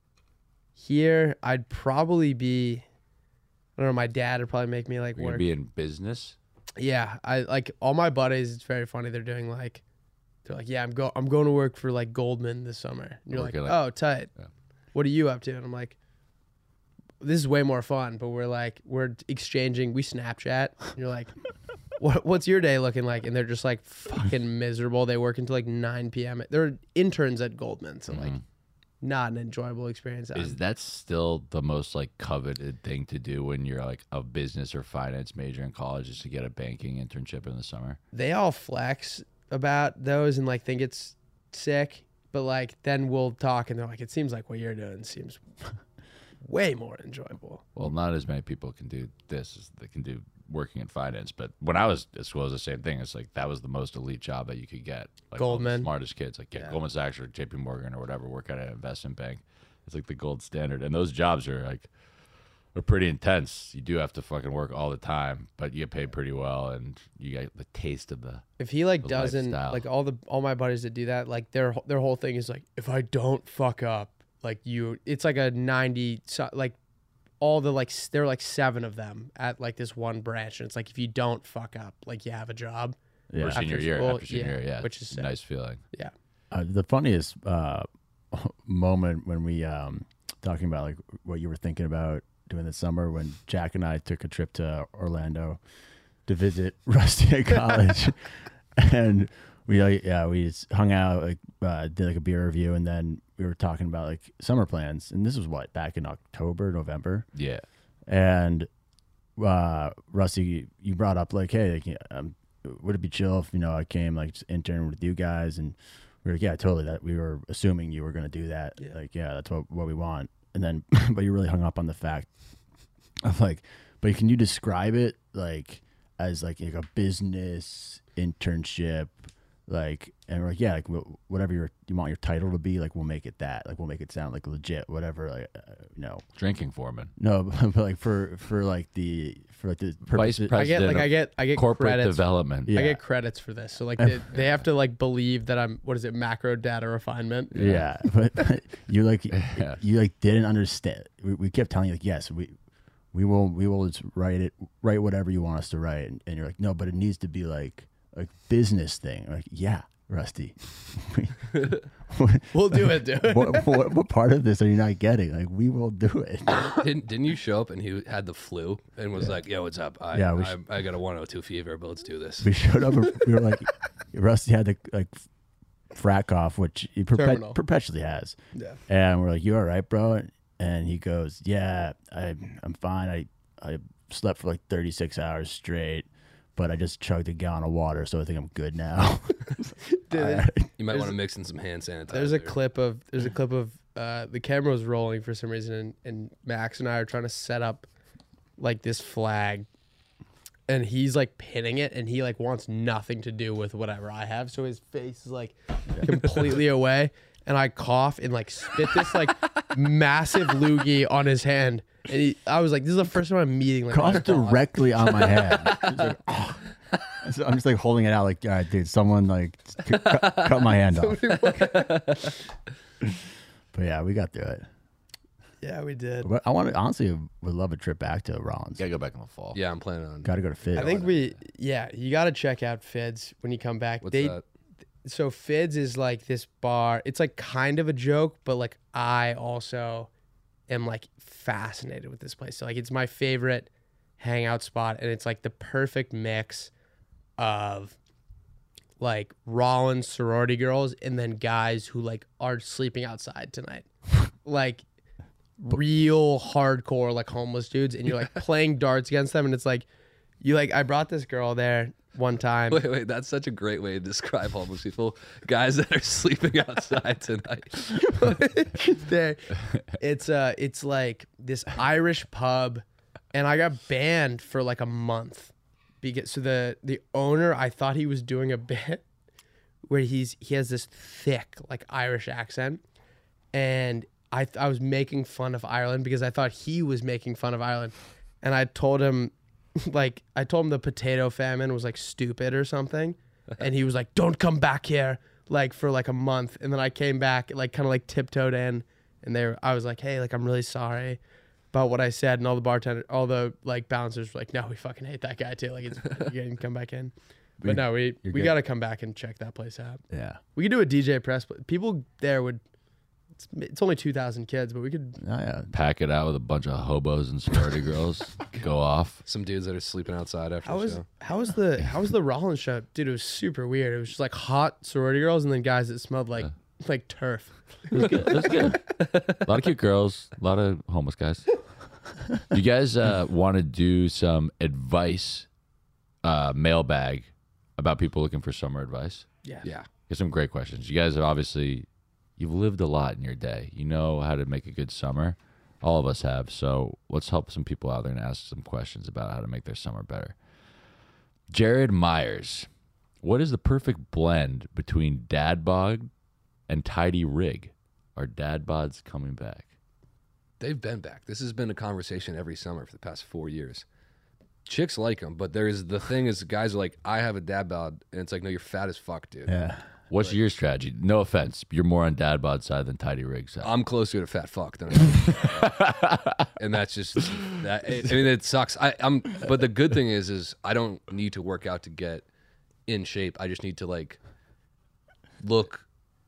here, I'd probably be. I don't know. My dad would probably make me like You're gonna work. be in business. Yeah, I like all my buddies. It's very funny. They're doing like, they're like, yeah, I'm go, I'm going to work for like Goldman this summer. And you're like, Working like- oh, tight. Yeah. What are you up to? And I'm like, this is way more fun. But we're like, we're exchanging. We Snapchat. And you're like, what, what's your day looking like? And they're just like fucking miserable. They work until like nine p.m. They're interns at Goldman, so like, Mhm. not an enjoyable experience. Is that still the most like coveted thing to do when you're like a business or finance major in college, is to get a banking internship in the summer? They all flex about those and like think it's sick, but like then we'll talk and they're like, it seems like what you're doing seems way more enjoyable. Well, not as many people can do this as they can do working in finance. But when I was at school, it was the same thing. It's like that was the most elite job that you could get. Like all the Goldman. smartest kids, like get Yeah. Goldman Sachs or J P Morgan or whatever, work at an investment bank. It's like the gold standard. And those jobs are like are pretty intense. You do have to fucking work all the time, but you get paid pretty well, and you get the taste of the. If he like The doesn't lifestyle. like all the all my buddies that do that, like their their whole thing is like, if I don't fuck up, like you, it's like a ninety so- like all the like s- there are like seven of them at like this one branch, and it's like if you don't fuck up, like you have a job. Yeah. For senior After year, school, after senior yeah, year, yeah, which is sick. nice feeling. Yeah. Uh, the funniest uh, moment when we um talking about like what you were thinking about doing this summer when Jack and I took a trip to Orlando to visit Rusty at college, and we like yeah we just hung out, like uh, did like a beer review, and then we were talking about like summer plans, and this was what, back in October, November, Yeah. and uh, Rusty, you brought up like, hey, like, um, would it be chill if, you know, I came like just intern with you guys? And we were like, yeah, totally. That we were assuming you were going to do that. Yeah. Like, yeah, that's what, what we want. And then, but you really hung up on the fact of like, but can you describe it like as like, like a business internship? Like, and we're like, yeah, like wh- whatever your, you want your title to be, like, we'll make it that, like, we'll make it sound like legit, whatever, like, uh, you know, Drinking foreman. no, but, but like for, for like the, for like the Vice purpose, I get like President I get I get Corporate credits. development. Yeah. I get credits for this. So like they, they have to like believe that I'm what is it macro data refinement. yeah, but, but you like, Yeah. you like didn't understand. We, we kept telling you like, yes, we, we will, we will just write it, write whatever you want us to write. And, and you're like, no, but it needs to be like a business thing. Like, yeah, Rusty. We'll do it, dude. what, what, what part of this are you not getting? Like, we will do it. Didn't didn't you show up and he had the flu and was like, "Yo, what's up? I Yeah, we I, sh- I got a one oh two fever, but let's do this." We showed up. And we were like, Rusty had the like frat cough, which he Terminal. perpet- perpetually has. Yeah. And we're like, "You all right, bro?" And he goes, "Yeah, I, I'm fine. I, I slept for like thirty-six hours straight, but I just chugged a gallon of water, so I think I'm good now." Dude, All right. You might There's- want to mix in some hand sanitizer. There's a clip of there's a clip of uh, the camera was rolling for some reason, and, and Max and I are trying to set up like this flag, and he's like pinning it, and he like wants nothing to do with whatever I have, so his face is like completely away, and I cough and like spit this like massive loogie on his hand, and he, I was like, this is the first time I'm meeting like Coughed a cough. directly on my hand. It was like, "Oh." So I'm just like holding it out, like, "All right, dude, someone like cut, cut my hand off." But yeah, we got through it. Yeah, we did. But I want to honestly would love a trip back to Rollins. Gotta go back in the fall. Yeah, I'm planning on. Got to go to Fid. I think we, yeah, you got to check out Fids when you come back. What's they, that? So Fids is like this bar. It's like kind of a joke, but like I also am like fascinated with this place. So like it's my favorite hangout spot, and it's like the perfect mix of like Rollins sorority girls and then guys who like are sleeping outside tonight. Like real hardcore like homeless dudes, and you're like playing darts against them, and it's like you like I brought this girl there one time. Wait, wait, that's such a great way to describe homeless people. Guys that are sleeping outside tonight. there it's uh it's like this Irish pub, and I got banned for like a month because so the the owner, I thought he was doing a bit where he's he has this thick like Irish accent, and I th- I was making fun of Ireland because I thought he was making fun of Ireland, and I told him like I told him the potato famine was like stupid or something, and he was like, "Don't come back here," like for like a month, and then I came back like kind of like tiptoed in, and they were, I was like, "Hey, like I'm really sorry about what I said," and all the bartender, all the like bouncers were like, "No, we fucking hate that guy too. Like it's you can come back in." But no, we You're we good. got to come back and check that place out. Yeah. We could do a D J press, but people there would. It's, it's only two thousand kids, but we could. Oh, yeah. Pack it out with a bunch of hobos and sorority girls. Go off. Some dudes that are sleeping outside after How the was show. how was the how was the Rollins show, dude? It was super weird. It was just like hot sorority girls and then guys that smelled like like turf. It was good. It was good. A lot of cute girls. A lot of homeless guys. You guys uh, want to do some advice uh, mailbag about people looking for summer advice? Yeah. Yeah. There's some great questions. You guys have obviously, you've lived a lot in your day. You know how to make a good summer. All of us have. So let's help some people out there and ask some questions about how to make their summer better. Jared Myers, what is the perfect blend between dad bod and tidy rig? Are dad bods coming back? They've been back. This has been a conversation every summer for the past four years. Chicks like them, but there's the thing is guys are like, I have a dad bod, and it's like, no, you're fat as fuck, dude. Yeah. What's your strategy? No offense, you're more on dad bod side than tidy rig side. I'm closer to fat fuck than I am. And that's just that. I mean, it sucks. I, I'm, but the good thing is, is I don't need to work out to get in shape. I just need to like look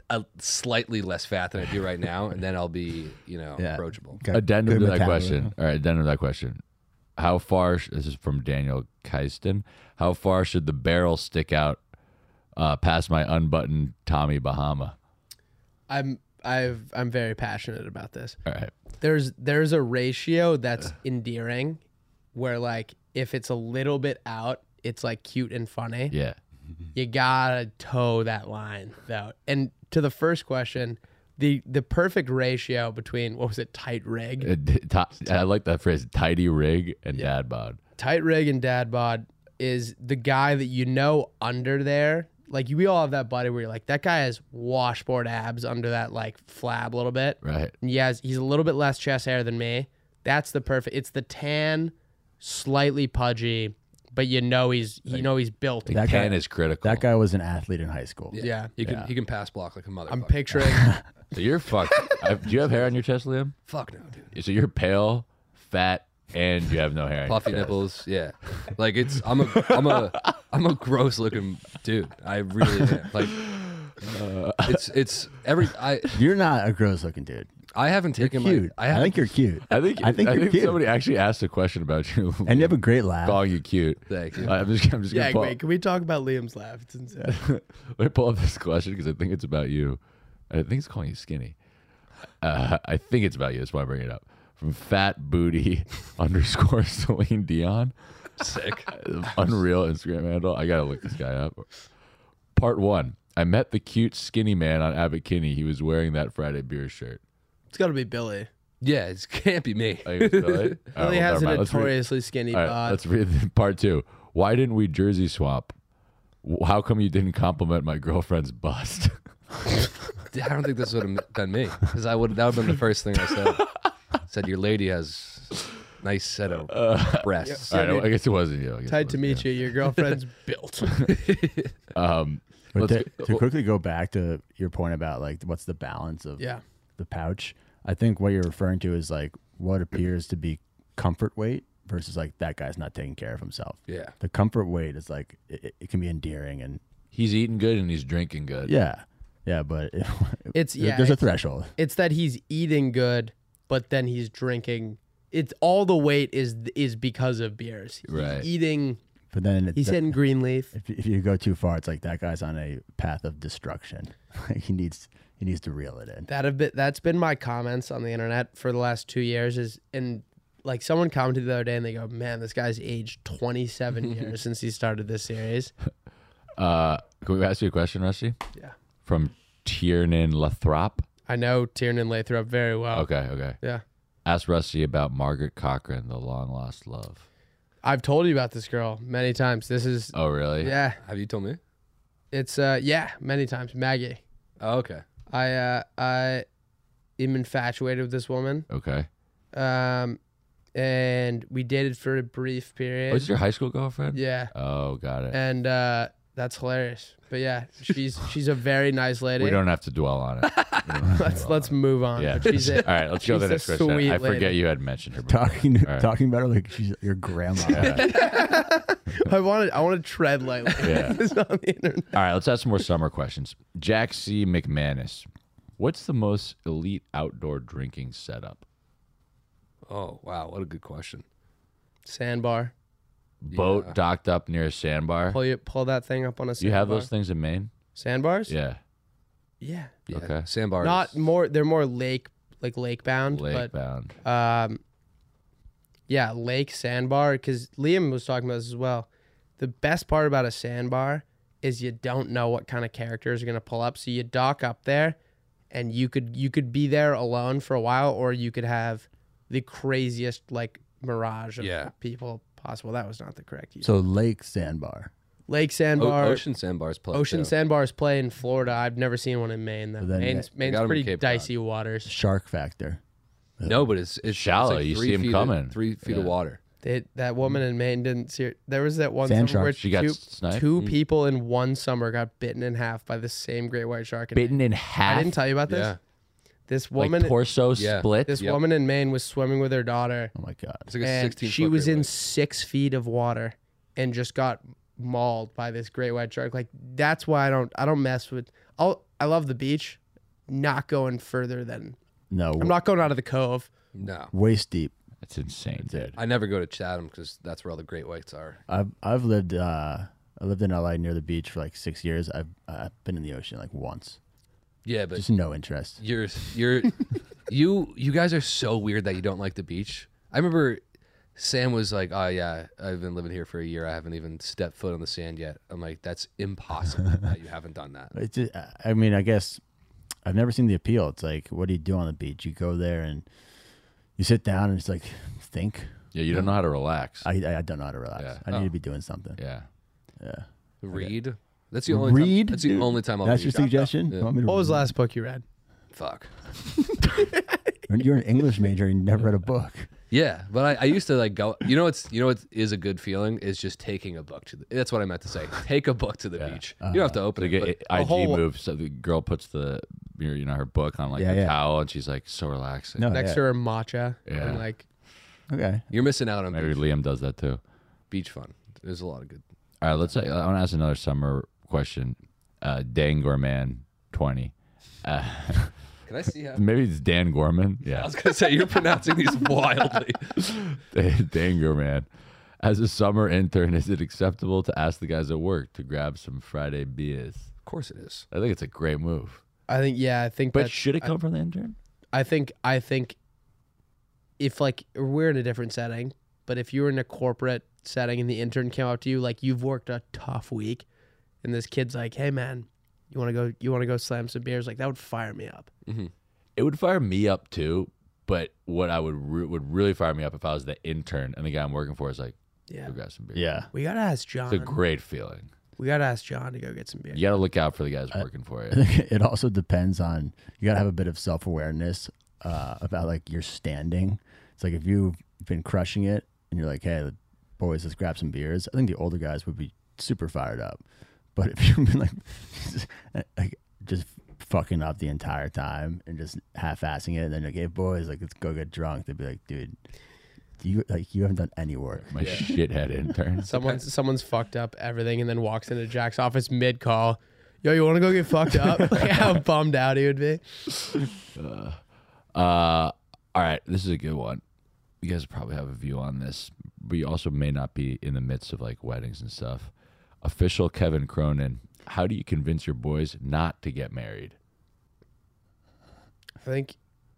a slightly less fat than I do right now, and then I'll be, you know, Yeah. approachable. Got Addendum good to that metabolism. question. All right, addendum to that question. How far? sh- This is from Daniel Keiston. How far should the barrel stick out uh, past my unbuttoned Tommy Bahama? I'm I've I'm very passionate about this. All right. There's there's a ratio that's endearing, where like if it's a little bit out, it's like cute and funny. Yeah. You gotta toe that line though. And to the first question, the the perfect ratio between what was it, tight rig, Uh, d- ti- I like that phrase, tidy rig and dad bod. tight rig and dad bod is the guy that you know under there. Like we all have that buddy where you're like, that guy has washboard abs under that like flab a little bit. Right. And he has, he's a little bit less chest hair than me. That's the perfect. It's the tan, slightly pudgy, but you know he's you know he's built. The That tan guy- is critical. That guy was an athlete in high school. Yeah. He can Yeah. he can pass block like a motherfucker. I'm picturing. So you're fucked. I, do you have hair on your chest, Liam? Fuck no, dude. So you're pale, fat, and you have no hair. on your Puffy chest. nipples, yeah. Like it's I'm a I'm a I'm a gross looking dude. I really am. Like it's it's every I You're not a gross looking dude. I haven't You're taken cute. my I, I, haven't, think you're cute. I think I think I you're think cute. somebody actually asked a question about you, And you have a great laugh. calling you cute. Thank you. I'm just, I'm just yeah. gonna pull, Wait. Can we talk about Liam's laugh? It's insane. let me pull up this question because I think it's about you. I think it's calling you skinny. Uh, I think it's about you. That's why I bring it up. From Fat Booty underscore Celine Dion. Sick. Unreal Instagram handle. I gotta look this guy up. Part one. I met the cute skinny man on Abbot Kinney. He was wearing that Friday beer shirt. It's got to be Billy. Yeah, it can't be me. I guess Billy. All right, Billy well, has a never mind. Let's read- notoriously skinny All right, bod. let's read part two. Why didn't we jersey swap? W- How come you didn't compliment my girlfriend's bust? I don't think this would have been me because I would that would have been the first thing I said. Said your lady has nice set of breasts. All right, I guess it wasn't you. I guess it Tight to wasn't meet you. Your girlfriend's built. you. Um, But let's to, go- to quickly go back to your point about like what's the balance of Yeah. the pouch, I think what you're referring to is like what appears to be comfort weight versus like that guy's not taking care of himself. Yeah. The comfort weight is like it, it can be endearing and he's eating good and he's drinking good. yeah, yeah, but it, It's- yeah, there's a it's- threshold. It's that he's eating good, but then he's drinking. It's all the weight is is because of beers. He's Right. eating. But then He's that- hitting Greenleaf. if if you go too far, it's like that guy's on a path of destruction. Like he needs he needs to reel it in. That have been that's been my comments on the internet for the last two years. Is and like someone commented the other day and they go, "Man, this guy's aged twenty-seven years since he started this series." Uh, can we ask you a question, Rusty? Yeah, From Tiernan Lathrop. I know Tiernan Lathrop very well. Okay, okay. Yeah, Ask Rusty about Margaret Cochran, the long lost love. I've told you about this girl many times. This is Oh, really? yeah, Have you told me? it's uh yeah many times. Maggie, Oh, okay. I uh I am infatuated with this woman. Okay. Um, and we dated for a brief period. Oh, is your high school girlfriend? Yeah, Oh, got it. and uh, that's hilarious. But yeah, she's she's a very nice lady. We don't have to dwell on it. We don't have to let's dwell let's move on. on it. Yeah. But she's a, All right, let's go to the she's next a question. sweet I forget lady. you had mentioned her. before. Talking right. talking about her like she's your grandma. I want to I want to tread lightly. Yeah. This is on the internet. All right, let's ask some more summer questions. Jack C. McManus. What's the most elite outdoor drinking setup? Oh, wow. What a good question. Sandbar. Boat Yeah. docked up near a sandbar. Pull you pull that thing up on a Do you have sandbar. those things in Maine? Sandbars? Yeah. Yeah. Yeah. Okay. Sandbars. Not more. They're more lake like lake bound. Lake bound. But um, yeah, lake sandbar. Because Liam was talking about this as well. The best part about a sandbar is you don't know what kind of characters are gonna pull up. So you dock up there, and you could you could be there alone for a while, or you could have the craziest like mirage of Yeah. people possible. That was not the correct use. So Lake Sandbar. Lake O- sandbar. ocean sandbars play. Ocean too. sandbars play in Florida. I've never seen one in Maine though. But then Maine's, they- Maine's got 'em in pretty Cape Cod. dicey waters. Shark factor. No, but it's it's Shallow. It's like You three see 'em feet coming. Of, three feet of Yeah. water. They, that woman in Maine didn't see it. There was that one Sand summer where shark. She got two, sniped? two Mm. people in one summer got bitten in half by the same great white shark. In Bitten Maine. in half. I didn't tell you about this. Yeah. This like woman, torso Yeah. split. this Yep. woman in Maine was swimming with her daughter, Oh my god. It's like a and sixteen. she foot was great in white. six feet of water and just got mauled by this great white shark. Like that's why I don't I don't mess with. I'll I love the beach. Not going further than No, I'm not going out of the cove. No, waist deep. That's insane, dude. I never go to Chatham because that's where all the great whites are. I've I've lived uh I lived in L A near the beach for like six years. I've I've been in the ocean like once. Yeah, but Just no interest. you're you're you you guys are so weird that you don't like the beach. I remember Sam was like, "Oh yeah, I've been living here for a year. I haven't even stepped foot on the sand yet." I'm like, "That's impossible that you haven't done that." It's just, I mean, I guess I've never seen the appeal. It's like, what do you do on the beach? You go there and you sit down and it's like, think. Yeah, you don't know how to relax. I I don't know how to relax. Yeah. I need Oh. to be doing something. yeah. Yeah. Read. That's the only Read? Time, that's the Dude, only time I'll That's read. your suggestion? Yeah. You want me to What was the read? last book you read? Fuck. You're an English major and you never read a book. Yeah, but I, I used to like go. You know what's you know what is a good feeling is just taking a book to the. That's what I meant to say. Take a book to the Yeah. beach. You don't have to open Like it. a, But I G whole- move. So the girl puts the you know her book on like Yeah, the yeah. towel, and she's like so relaxing. No, Next yeah. to her matcha. Yeah. And like Okay. you're missing out on Maybe beach, Liam does that too. beach fun. There's a lot of good. All right, let's. I want to ask another summer question. Uh, Dan Gorman, twenty. Uh, Can I see how? maybe it's Dan Gorman. I Yeah, was gonna say you're pronouncing these wildly. Dan Gorman. As a summer intern, is it acceptable to ask the guys at work to grab some Friday beers? Of course it is. I think it's a great move. I think yeah, I think But that should it come from the intern? I think I think if like we're in a different setting, but if you were in a corporate setting and the intern came up to you, like you've worked a tough week, and this kid's like, "Hey man, you want to go? You want to go slam some beers?" Like that would fire me up. It would fire me up too. But what I would re- would really fire me up if I was the intern and the guy I'm working for is like, Yeah, go grab some beer. Yeah. we gotta ask John. It's a great feeling. we gotta ask John to go get some beer. You got to look out for the guys working for I you. think it also depends on, you got to have a bit of self awareness uh, about like your standing. It's like if you've been crushing it and you're like, hey, boys, let's grab some beers. I think the older guys would be super fired up. But if you've been like, like just fucking up the entire time and just half assing it, and then like, hey, boys, like, let's go get drunk, they'd be like, dude, you like you haven't done any work. My shithead intern. Someone's someone's fucked up everything and then walks into Jack's office mid call. Yo, you want to go get fucked up? Like how bummed out he would be. Uh, all right, this is a good one. You guys probably have a view on this, but you also may not be in the midst of like weddings and stuff. Official Kevin Cronin, how do you convince your boys not to get married? I think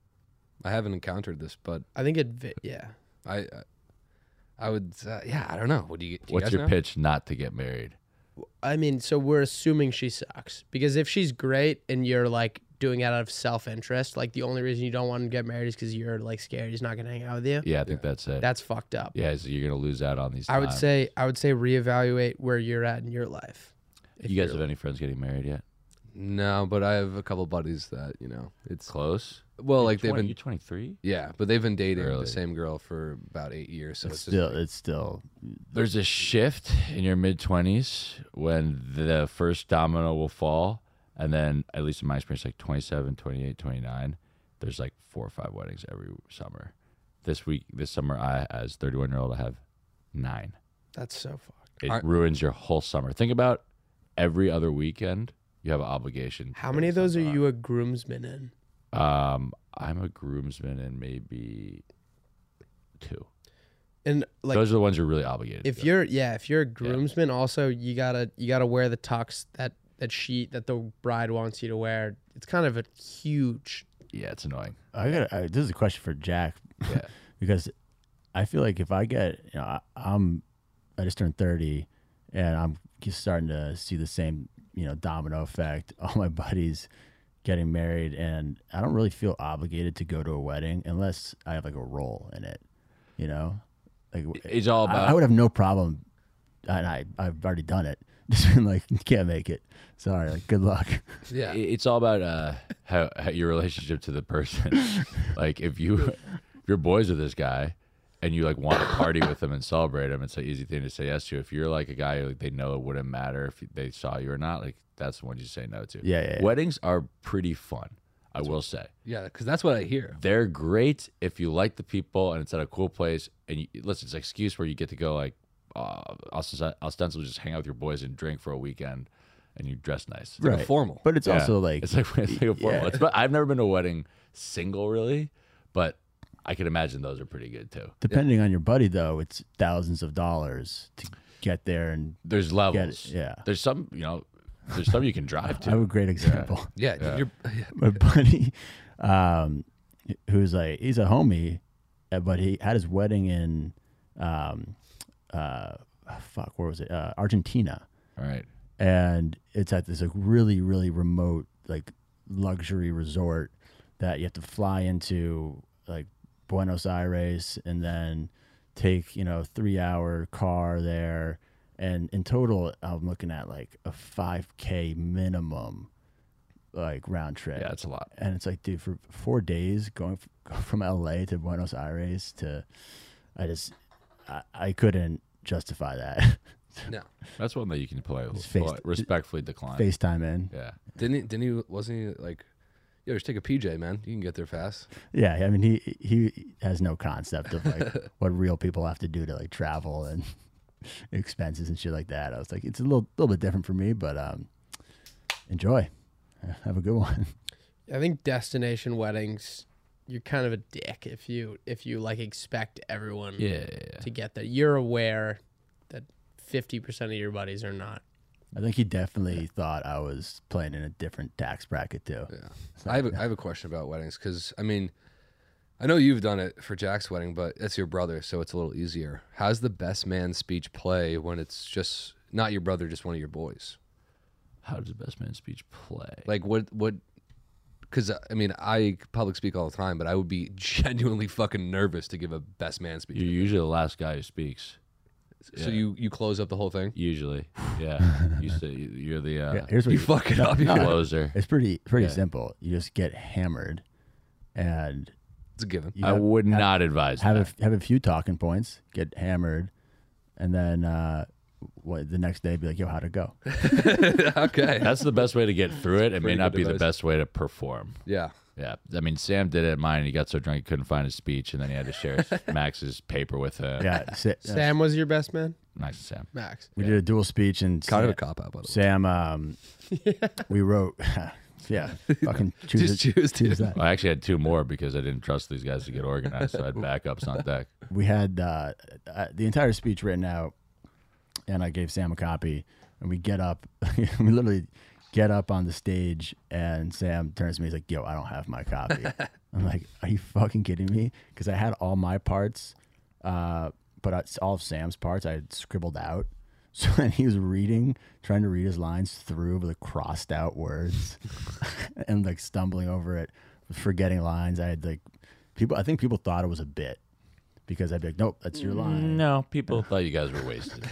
I haven't encountered this, but I think it. Yeah. I I, I would. Uh, yeah, I don't know. What do you? Do you What's guys your know? pitch not to get married? I mean, so we're assuming she sucks because if she's great and you're like doing it out of self-interest, like the only reason you don't want to get married is because you're like scared he's not gonna hang out with you. Yeah, I think that's it. That's fucked up. yeah, so you're gonna lose out on these. I would times. say I would say reevaluate where you're at in your life. If You guys you're- have any friends getting married yet? No, but I have a couple buddies that you know. It's Close. well, like they've twenty, been. you're twenty-three. Yeah, but they've been dating Early. the same girl for about eight years. So It's it's, still, just, it's still, There's a shift in your mid twenties when the first domino will fall, and then at least in my experience, like twenty-seven, twenty-eight, twenty-nine, there's like four or five weddings every summer. This week, this summer, I as thirty-one year old, I have nine. That's so fucked. It Aren't- ruins your whole summer. Think about every other weekend you have an obligation. to How bring many of those are something you a groomsman in? on. Um, I'm a groomsman and maybe two. And like Those are the ones you're really obligated. if to go. you're yeah, if you're a groomsman, also you gotta you gotta wear the tux that that sheet that the bride wants you to wear. It's kind of a huge. yeah, it's annoying. I got, I, this is a question for Jack. Yeah. Because I feel like if I get, you know, I, I'm, I just turned thirty, and I'm just starting to see the same, you know, domino effect. All my buddies getting married, and I don't really feel obligated to go to a wedding unless I have like a role in it, you know. Like It's all I- about. I, would have no problem, and I I've already done it. Just been like, can't make it. Sorry, like good luck. yeah. I- It's all about uh, how, how your relationship to the person. Like if you, if you're boys with this guy, and you like want to party with him and celebrate him, it's an easy thing to say yes to. If you're like a guy who like, they know it wouldn't matter if they saw you or not, like that's the one you say no to. Yeah, yeah, yeah. Weddings are pretty fun, I will say. Yeah, because that's what I hear. They're great if you like the people and it's at a cool place. And you, listen, it's an excuse where you get to go like uh, ost- ostensibly just hang out with your boys and drink for a weekend. and you dress nice. It's like a formal. But it's Yeah. also like it's like, it's like a formal. yeah. It's, but I've never been to a wedding single really, but I can imagine those are pretty good too. depending on your buddy though, it's thousands of dollars to get there and There's levels. yeah. There's some, you know, there's some you can drive I have to. a great example. Yeah, Yeah. You're, My buddy, um, who's like he's a homie, uh, but he had his wedding in, um, uh, fuck, where was it? Uh, Argentina, All right. and it's at this like really really remote like luxury resort that you have to fly into like Buenos Aires and then take you know three hour car there, and in total I'm looking at like a five K minimum like round trip. Yeah, it's a lot. And it's like, dude, for four days going f- from L A to Buenos Aires to, I just, I, I couldn't justify that. no. That's one that you can play His face- respectfully decline. FaceTime in. Yeah. Didn't he, didn't he, wasn't he like, yo, just take a P J, man. You can get there fast. Yeah, I mean, he he has no concept of like what real people have to do to like travel and expenses and shit like that. I was like, it's a little little bit different for me, but um, enjoy. Have a good one. I think destination weddings, you're kind of a dick if you if you like expect everyone Yeah. yeah, yeah. to get there. You're aware that fifty percent of your buddies are not. I think he definitely thought I was playing in a different tax bracket too. Yeah. I have a, I have a question about weddings because, I mean, I know you've done it for Jack's wedding, but it's your brother, so it's a little easier. How's the best man speech play when it's just not your brother, just one of your boys? How does the best man speech play? Like, what, what, because, I mean, I public speak all the time, but I would be genuinely fucking nervous to give a best man speech. You're usually the last guy who speaks. So yeah. you, you close up the whole thing? Usually, yeah. You say you're the uh, Yeah, here's what You fuck it up. No, no, closer. It's pretty pretty Yeah. simple. You just get hammered, and It's a given. you I have, would not advise have that. a, have a few talking points. Get hammered, and then uh, what the next day be like, "Yo, how'd it go?" Okay. That's the best way to get through it. It may Pretty not good be the advice. best way to perform. Yeah. Yeah, I mean, Sam did it at mine. He got so drunk he couldn't find his speech, and then he had to share his, Max's paper with him. Yeah, Sa- uh, Sam was your best man? Nice, Sam. Max. we did a dual speech, and Kind of a Sam, cop out, by the way. Sam um, we wrote, yeah, fucking choose, Just it, choose, choose dude. that. Well, I actually had two more because I didn't trust these guys to get organized, so I had backups on deck. We had uh, uh, the entire speech written out, and I gave Sam a copy. And we get up, we literally get up on the stage, and Sam turns to me. He's like, "Yo, I don't have my copy." I'm like, "Are you fucking kidding me?" Because I had all my parts, uh, but I, all of Sam's parts I had scribbled out. So then he was reading, trying to read his lines through with like crossed out words, and like stumbling over it, forgetting lines. I had like people. I think people thought it was a bit. Because I'd be like, nope, that's your line. No, people thought you guys were wasted.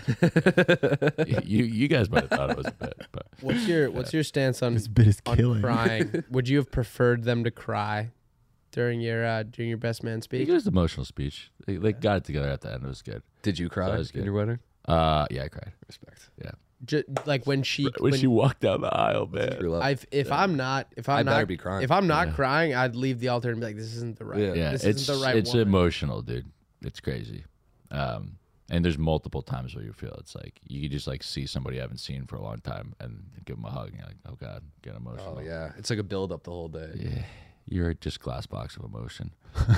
you you guys might have thought it was a bit, but What's your what's your stance on, This bit is on killing. crying? Would you have preferred them to cry during your uh, during your best man it speech? was emotional speech. They, they got it together at the end. It was good. Did you cry That was in good. your wedding? Uh, yeah, I cried. Respect. Yeah, Ju- like when she when, when she walked down the aisle, man. True love. I've, if I'm not if I'm I not better be crying. if I'm not Yeah. crying, I'd leave the altar and be like, this isn't the right. Yeah. Yeah, this it's isn't the right it's woman. emotional, dude. It's crazy. Um, and there's multiple times where you feel it's like you could just like see somebody you haven't seen for a long time and give them a hug, and you're like, oh god, get emotional. Oh, yeah. It's like a build up the whole day. Yeah, you're just glass box of emotion.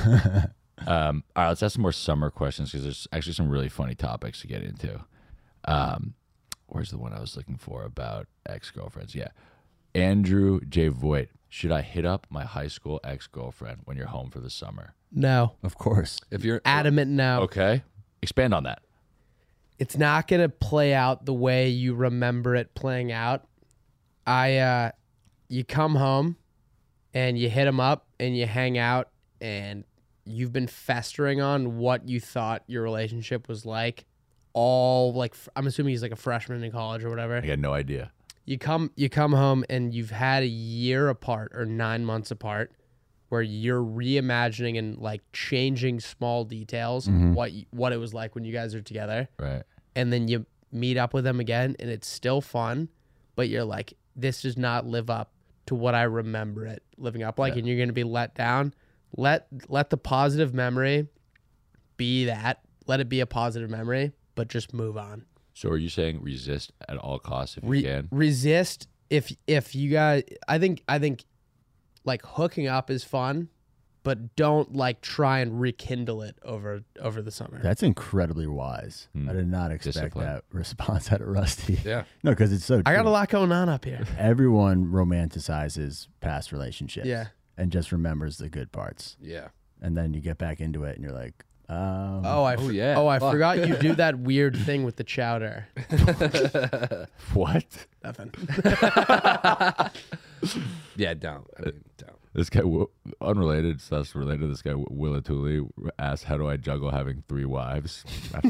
um, all right, let's ask some more summer questions because there's actually some really funny topics to get into. Um, where's the one I was looking for about ex girlfriends? Yeah, Andrew J. Voigt. Should I hit up my high school ex girlfriend when you're home for the summer? No, Of course. If you're adamant no. Okay, expand on that. It's not gonna play out the way you remember it playing out. I uh, you come home and you hit him up and you hang out and you've been festering on what you thought your relationship was like. All like I'm assuming he's like a freshman in college or whatever. I got no idea. You come you come home and you've had a year apart or nine months apart where you're reimagining and like changing small details what you, what it was like when you guys are together, Right. and then you meet up with them again and it's still fun, but you're like, this does not live up to what I remember it living up like, Yeah. and you're gonna be let down. Let let the positive memory be that. Let it be a positive memory, but just move on. So are you saying resist at all costs if you Re- can? resist if if you guys. I think I think like hooking up is fun, but don't like try and rekindle it over over the summer. That's incredibly wise. Hmm. I did not expect Discipline. that response out of Rusty. Yeah. No, because it's so I got true. a lot going on up here. Everyone romanticizes past relationships. Yeah. And just remembers the good parts. Yeah. And then you get back into it and you're like, um, Oh, I Oh, for- yeah. Oh, I Fuck. forgot you do that weird thing with the chowder. what? Nothing. Yeah, don't. I mean, don't. This guy, Wi- unrelated, stuff related. This guy, Willa Tooley, asked, "How do I juggle having three wives?"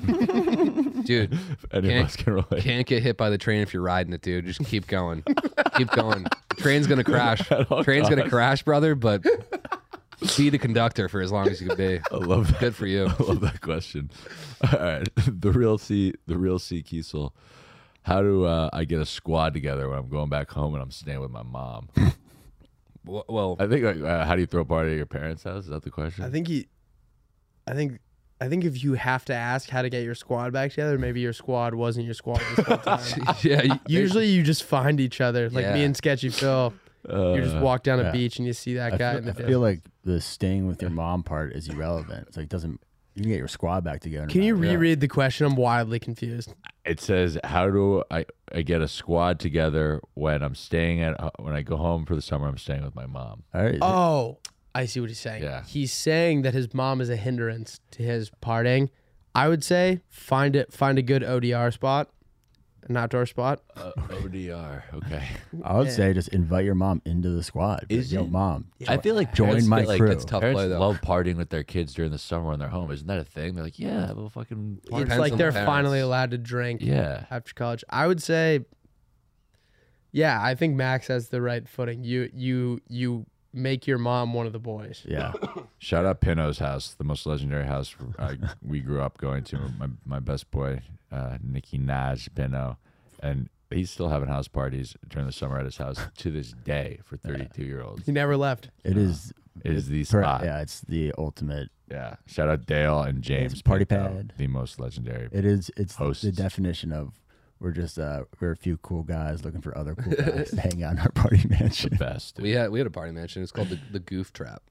Dude, If any Can't- of us can relate. can't get hit by the train if you're riding it, dude. Just keep going. Keep going. Train's gonna crash. At all Train's gonna costs. crash, brother, but be the conductor for as long as you can be. I love that. Good for you. I love that question. All right, the real C, the real C Kiesel. How do uh, I get a squad together when I'm going back home and I'm staying with my mom? W- Well, I think. Like, uh, how do you throw a party at your parents' house? Is that the question? I think he. I think. I think if you have to ask how to get your squad back together, maybe your squad wasn't your squad this whole time. yeah. you- Usually, you just find each other. Like me Yeah. and Sketchy Phil, you just Uh, walk down a yeah. beach and you see that I guy. feel, in the I field. feel like the staying with your mom part is irrelevant. It's like, doesn't, you can get your squad back together. no Can you matter what. reread the question? I'm wildly confused. It says, "How do I, I get a squad together when I'm staying at when I go home for the summer? I'm staying with my mom." All right. Oh, I see what he's saying. Yeah. He's saying that his mom is a hindrance to his partying. I would say find it, find a good O D R spot, an outdoor spot. Uh, O D R. Okay. I would Yeah. say just invite your mom into the squad. Be Is like, Yo, it? mom. I feel like Join parents my get, like, crew. It's tough Parents play though. love partying with their kids during the summer when they're home. Isn't that a thing? They're like, yeah, have a fucking party. It's Depends like on they're the finally parents. allowed to drink Yeah. after college. I would say, yeah, I think Max has the right footing. You, you, you make your mom one of the boys. Yeah. Shout out Pino's house, the most legendary house uh, we grew up going to. My my best boy, uh, Nicky Naj Pino, and he's still having house parties during the summer at his house to this day for thirty-two year olds. He never left. It is. It is the per- spot. yeah, it's the ultimate. Yeah. Shout out Dale and James. party Pinto, pad. the most legendary. It is. It's Hosts. the definition of we're just uh we're a few cool guys looking for other cool guys to hang out in our party mansion. Best. We had we had a party mansion. It's called the, the Goof Trap.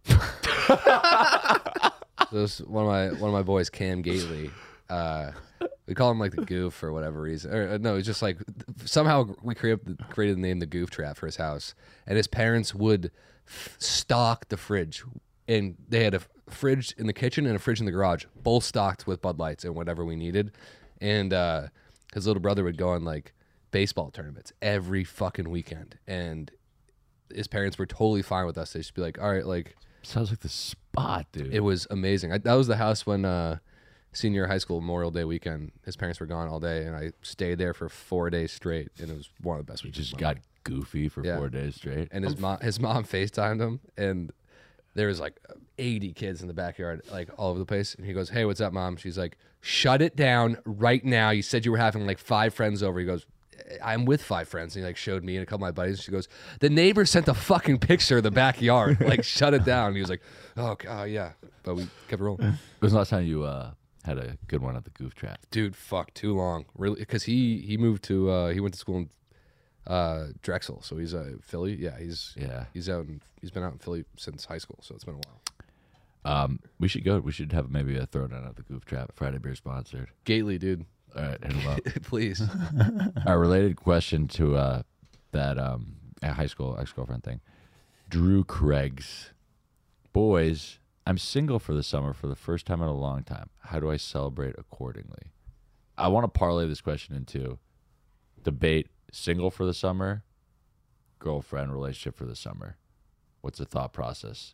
So it's one of my one of my boys, Cam Gately. Uh, we call him like the Goof for whatever reason. Or uh, no, it's just like somehow we created created the name the Goof Trap for his house, and his parents would f- stock the fridge, and they had a f- fridge in the kitchen and a fridge in the garage, both stocked with Bud Lights and whatever we needed, and uh, his little brother would go on like baseball tournaments every fucking weekend, and his parents were totally fine with us. They just be like, all right, like Sounds like the spot, dude. it was amazing. I, that was the house when uh, senior high school Memorial Day weekend. His parents were gone all day, and I stayed there for four days straight, and it was one of the best He weekends. just of my life. got goofy for Yeah. four days straight. And his mom, his mom FaceTimed him, and there was like eighty kids in the backyard, like all over the place. And he goes, "Hey, what's up, mom?" She's like, "Shut it down right now. You said you were having like five friends over." He goes, "I'm with five friends." And he like showed me and a couple of my buddies. She goes, "The neighbor sent a fucking picture of the backyard. Like, shut it down." And he was like, "Oh, uh, yeah." But we kept rolling. When was the last time you uh, had a good one at the Goof Trap? Dude, fuck, too long. Really, because he he moved to uh, he went to school in uh, Drexel, so he's uh, Philly. Yeah, he's Yeah. he's out in he's been out in Philly since high school, so it's been a while. Um, we should go. We should have maybe a throwdown at the Goof Trap. Friday beer sponsored. Gately, dude, All right, hit him up. please. A related question to uh, that um, uh, high school ex girlfriend thing. Drew Craig's boys. I'm single for the summer for the first time in a long time. How do I celebrate accordingly? I want to parlay this question into debate: single for the summer, girlfriend relationship for the summer. What's the thought process?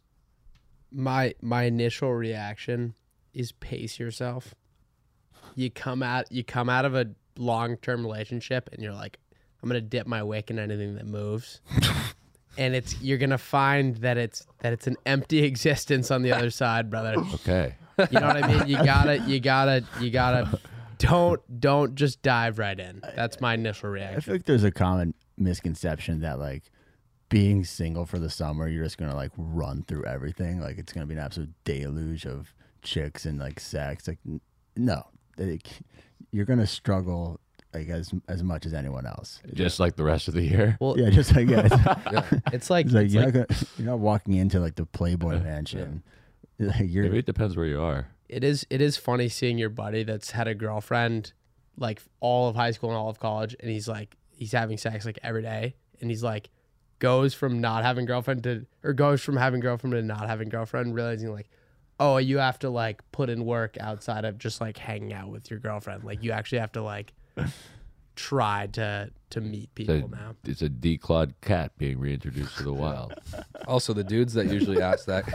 My my initial reaction is pace yourself. You come out you come out of a long term relationship and you're like, I'm gonna dip my wick in anything that moves. And it's you're gonna find that it's that it's an empty existence on the other side, brother. Okay. You know what I mean? You gotta you gotta you gotta don't don't just dive right in. That's my initial I reaction. feel like there's a common misconception that like being single for the summer, you're just gonna like run through everything. Like it's gonna be an absolute deluge of chicks and like sex. Like n- no, Like, you're gonna struggle like as as much as anyone else. Just like the rest of the year. Well, Yeah, just like yeah, it's, Yeah. it's like, it's like it's you're, like- not gonna, you're not walking into like the Playboy Mansion. Like, you're Maybe it depends where you are. it is it is funny seeing your buddy that's had a girlfriend like all of high school and all of college, and he's like he's having sex like every day, and he's like goes from not having girlfriend to or goes from having girlfriend to not having girlfriend, realizing like, oh, you have to like put in work outside of just like hanging out with your girlfriend. Like you actually have to like try to to meet It's people a, now. it's a declawed cat being reintroduced to the wild. Also, the dudes that usually ask that.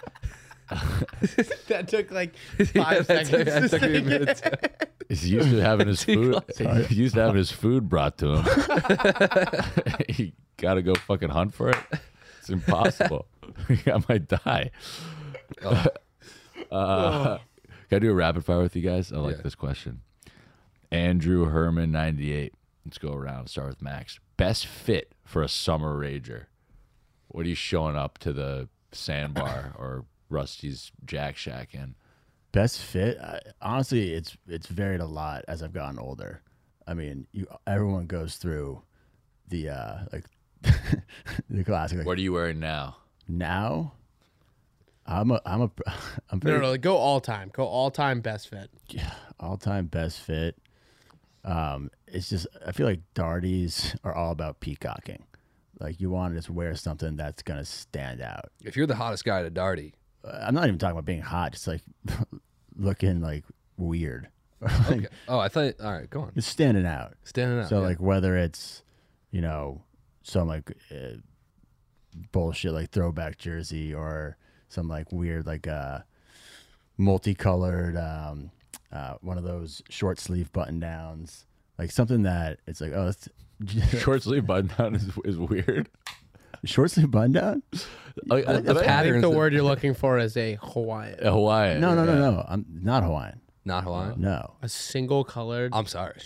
That took like Yeah, five that took- seconds. that to took me a say minute. it. He's used to having his food. He's used to having his food brought to him. He got to go fucking hunt for it. It's impossible. I might die. Oh, Uh, Can I do a rapid fire with you guys? I like Yeah. this question. Andrew Herman ninety-eight. Let's go around. Start with Max. Best fit for a summer rager. What are you showing up to the sandbar or Rusty's Jack Shack in? best fit. I, honestly, it's it's varied a lot as I've gotten older. I mean, you everyone goes through the uh like the classic. Like, What are you wearing now? now, I'm a I'm a I'm No, pretty no, no, go all time. Go all time best fit. all time best fit. Um, it's just I feel like darties are all about peacocking. Like you want to just wear something that's gonna stand out. if you're the hottest guy at a darty, Uh, I'm not even talking about being hot. Just like looking like weird. Like, okay. Oh, I thought. All right, go on. it's standing out. Standing out. So yeah. like whether it's, you know, some like uh, bullshit like throwback jersey or some like weird like uh multicolored um uh one of those short sleeve button downs, like something that it's like, oh, that's Short sleeve button down is, is weird. short sleeve button down. Like, The- the I- I pattern- think Patterns the that- word you're looking for is a Hawaiian. a Hawaiian. No, no, no, yeah. no. I'm not Hawaiian. not Hawaiian. No. A single colored. I'm sorry.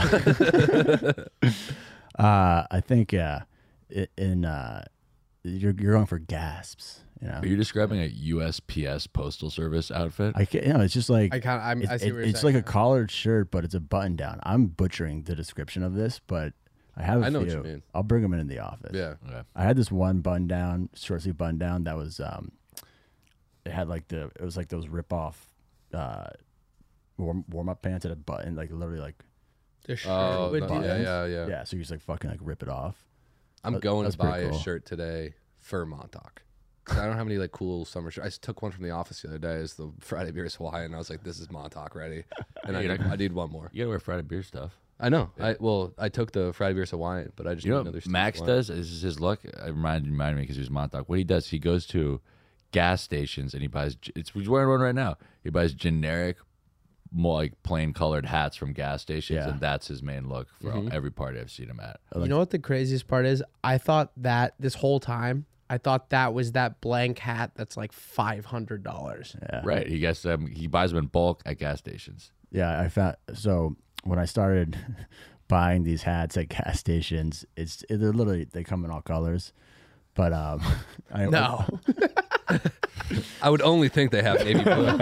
Uh, I think uh, i- in uh, you're you're going for gasps. You know, Are you describing a U S P S postal service outfit? I can't. You know, it's just like I kind of. I it's, see it- what you're it's saying. like a collared shirt, but it's a button down. I'm butchering the description of this, but I have a I know what few. you mean. I'll bring them in the office. Yeah. Okay. I had this one button down, short sleeve button down that was um, it had like the it was like those rip off uh, warm warm up pants that had a button, like literally like The shirt Oh, would no, do yeah, that. yeah, yeah, yeah. So you just like fucking like rip it off. I'm That- going that's to buy pretty a cool. shirt today for Montauk. 'Cause I don't have any like cool summer shirts. I just took one from the office the other day as the Friday Beers Hawaiian. I was like, this is Montauk ready, and I, You're need, not- I need one more. You gotta wear Friday beer stuff. I know. I well, I took the Friday Beers Hawaiian, but I just You need know another. what Steve Max Hawaiian. does? This is his luck. It reminded, reminded me because he was Montauk. What he does, he goes to gas stations and he buys. It's he's wearing one right now. He buys generic, more like plain colored hats from gas stations, Yeah. and that's his main look for Mm-hmm. every party I've seen him at. You know what the craziest part is? I thought that this whole time, I thought that was that blank hat that's like five hundred dollars. Yeah. Right? He gets them. He buys them in bulk at gas stations. Yeah, I found so when I started buying these hats at gas stations, it's they're literally they come in all colors, but um, I, No, I would only think they have navy blue.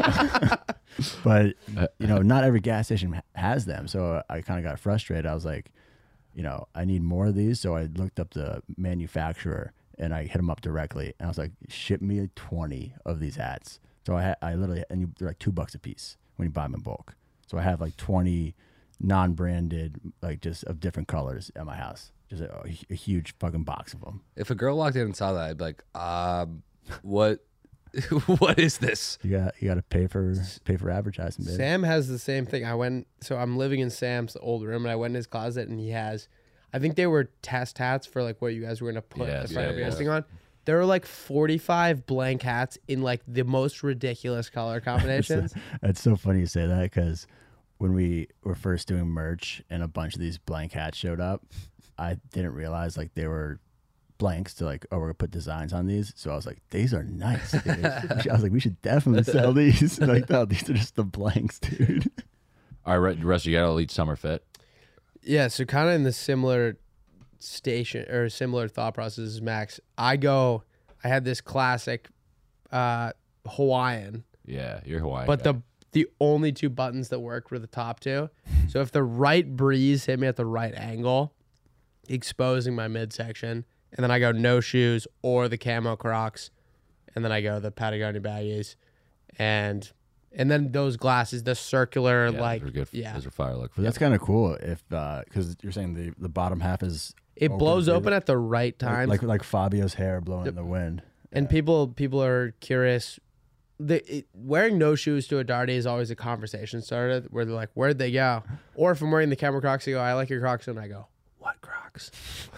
but you know, not every gas station ha- has them, so I kind of got frustrated. I was like, you know, I need more of these, so I looked up the manufacturer and I hit them up directly, and I was like, ship me twenty of these hats. So I had I literally and you, they're like two bucks a piece when you buy them in bulk. So I have like twenty non-branded, like just of different colors at my house. Just a, a huge fucking box of them. If a girl walked in and saw that, I'd be like, um, what? What is this? You got you got to pay for pay for advertising, baby. Sam has the same thing. I went, so I'm living in Sam's old room, and I went in his closet, and he has, I think they were test hats for like what you guys were gonna put Yes, the Friday yeah, Beer yeah. thing on. There were like forty-five blank hats in like the most ridiculous color combinations. It's so funny you say that because when we were first doing merch and a bunch of these blank hats showed up, I didn't realize like they were blanks to like, oh, we're gonna put designs on these. So I was like, these are nice, dude. I was like, we should definitely sell these. Like, no, these are just the blanks, dude. All right, Russ, you got to elite summer fit. Yeah, so kind of in the similar station or similar thought process as Max. I go, I had this classic uh, Hawaiian, Yeah, you're Hawaiian. but guy. the the only two buttons that worked were the top two. So if the right breeze hit me at the right angle, exposing my midsection, and then I go no shoes or the camo Crocs, and then I go the Patagonia baggies, and and then those glasses, the circular Yeah, like those are good. yeah, Those are fire look. But that's kind of cool if because you're saying the the bottom half is it open blows to open the- at the right time. like like Fabio's hair blowing in the wind. And people people are curious. The, it, wearing no shoes to a darty is always a conversation starter where they're like, "Where'd they go?" Or if I'm wearing the camera Crocs, they go, "I like your Crocs," and I go, "What Crocs?"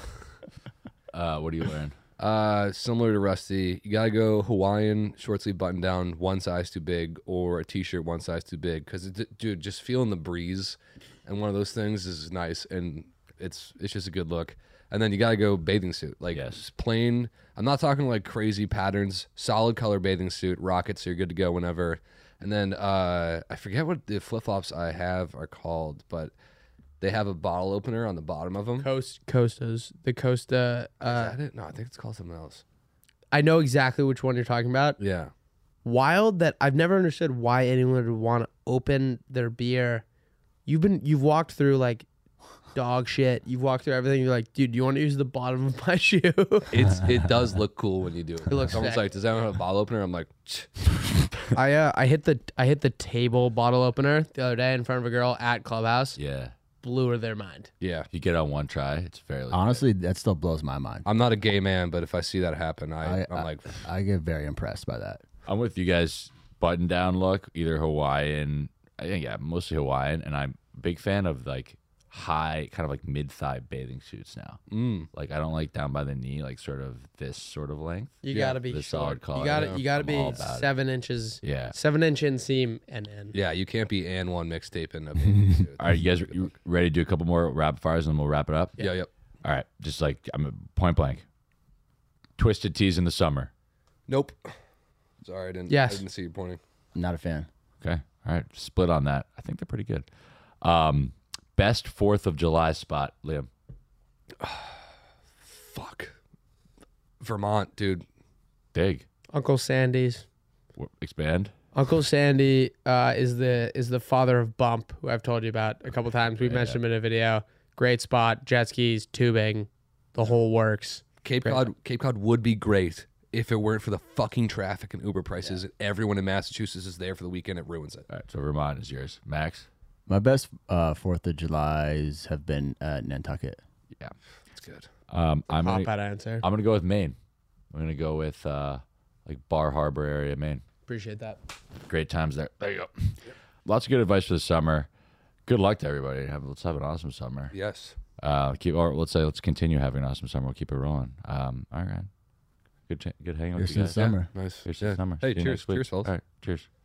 Uh, what are you wearing? Uh, similar to Rusty, you gotta go Hawaiian short sleeve button down, one size too big, or a t-shirt one size too big. Because dude, just feeling the breeze, and one of those things is nice, and it's it's just a good look. And then you gotta go bathing suit, like Yes. just plain. I'm not talking like crazy patterns, solid color bathing suit, rockets. So you're good to go whenever. And then uh, I forget what the flip flops I have are called, but they have a bottle opener on the bottom of them. Coast Costas, the Costa. Uh, Is that it? No, I think it's called something else. I know exactly which one you're talking about. Yeah. Wild that I've never understood why anyone would want to open their beer. You've been you've walked through like dog shit. You've walked through everything. You're like, dude, do you want to use the bottom of my shoe? It's it does look cool when you do it. It looks Someone's sick. like, does that have a bottle opener? I'm like, "Tch." I uh, I hit the I hit the table bottle opener the other day in front of a girl at Clubhouse. Yeah. Blew her their mind. yeah. If you get on one try, it's fairly Honestly, that still blows my mind. I'm not a gay man, but if I see that happen, I, I, I'm I, like, I get very impressed by that. I'm with you guys. Button down look, either Hawaiian. I think yeah, mostly Hawaiian, and I'm a big fan of like high, kind of like mid thigh bathing suits now. mm, Like I don't like down by the knee, like sort of this sort of length. You Yeah, gotta be the short. solid collar, You gotta yeah. you gotta I'm be all about it. seven inches. Yeah. Seven inch inseam and in. yeah, you can't be and one mixtape in a bathing suit. All right, you guys you ready to do a couple more rapid fires and then we'll wrap it up? Yeah, yep. All right, just like I'm point blank. Twisted tees in the summer. Nope. Sorry, I didn't. Yes. I didn't see you pointing. Not a fan. Okay. All right. Split on that. I think they're pretty good. Um, best Fourth of July spot, Liam. Fuck. Vermont, dude. Dig. Uncle Sandy's. W- Expand. Uncle Sandy uh, is the is the father of Bump, who I've told you about a couple times. We mentioned him in a video. Great spot, jet skis, tubing, the whole works. Cape Great. Cod. Cape Cod would be great if it weren't for the fucking traffic and Uber prices. And everyone in Massachusetts is there for the weekend. It ruins it. All right. So Vermont is yours. Max. My best uh, Fourth of July's have been at Nantucket. Yeah. It's good. Um, I'm Pop gonna, out answer. I'm gonna go with Maine. I'm gonna go with uh, like Bar Harbor area, Maine. Appreciate that. Great times there. There you go. Lots of good advice for the summer. Good luck to everybody. Have, let's have an awesome summer. Yes. Uh, keep or let's say let's continue having an awesome summer. We'll keep it rolling. Um, all right. Good, ch- good hanging with Here's you to the guys. summer. Nice. Here's to Yeah. the summer. Hey, See you cheers. next week. Cheers, fellas. All right. Cheers.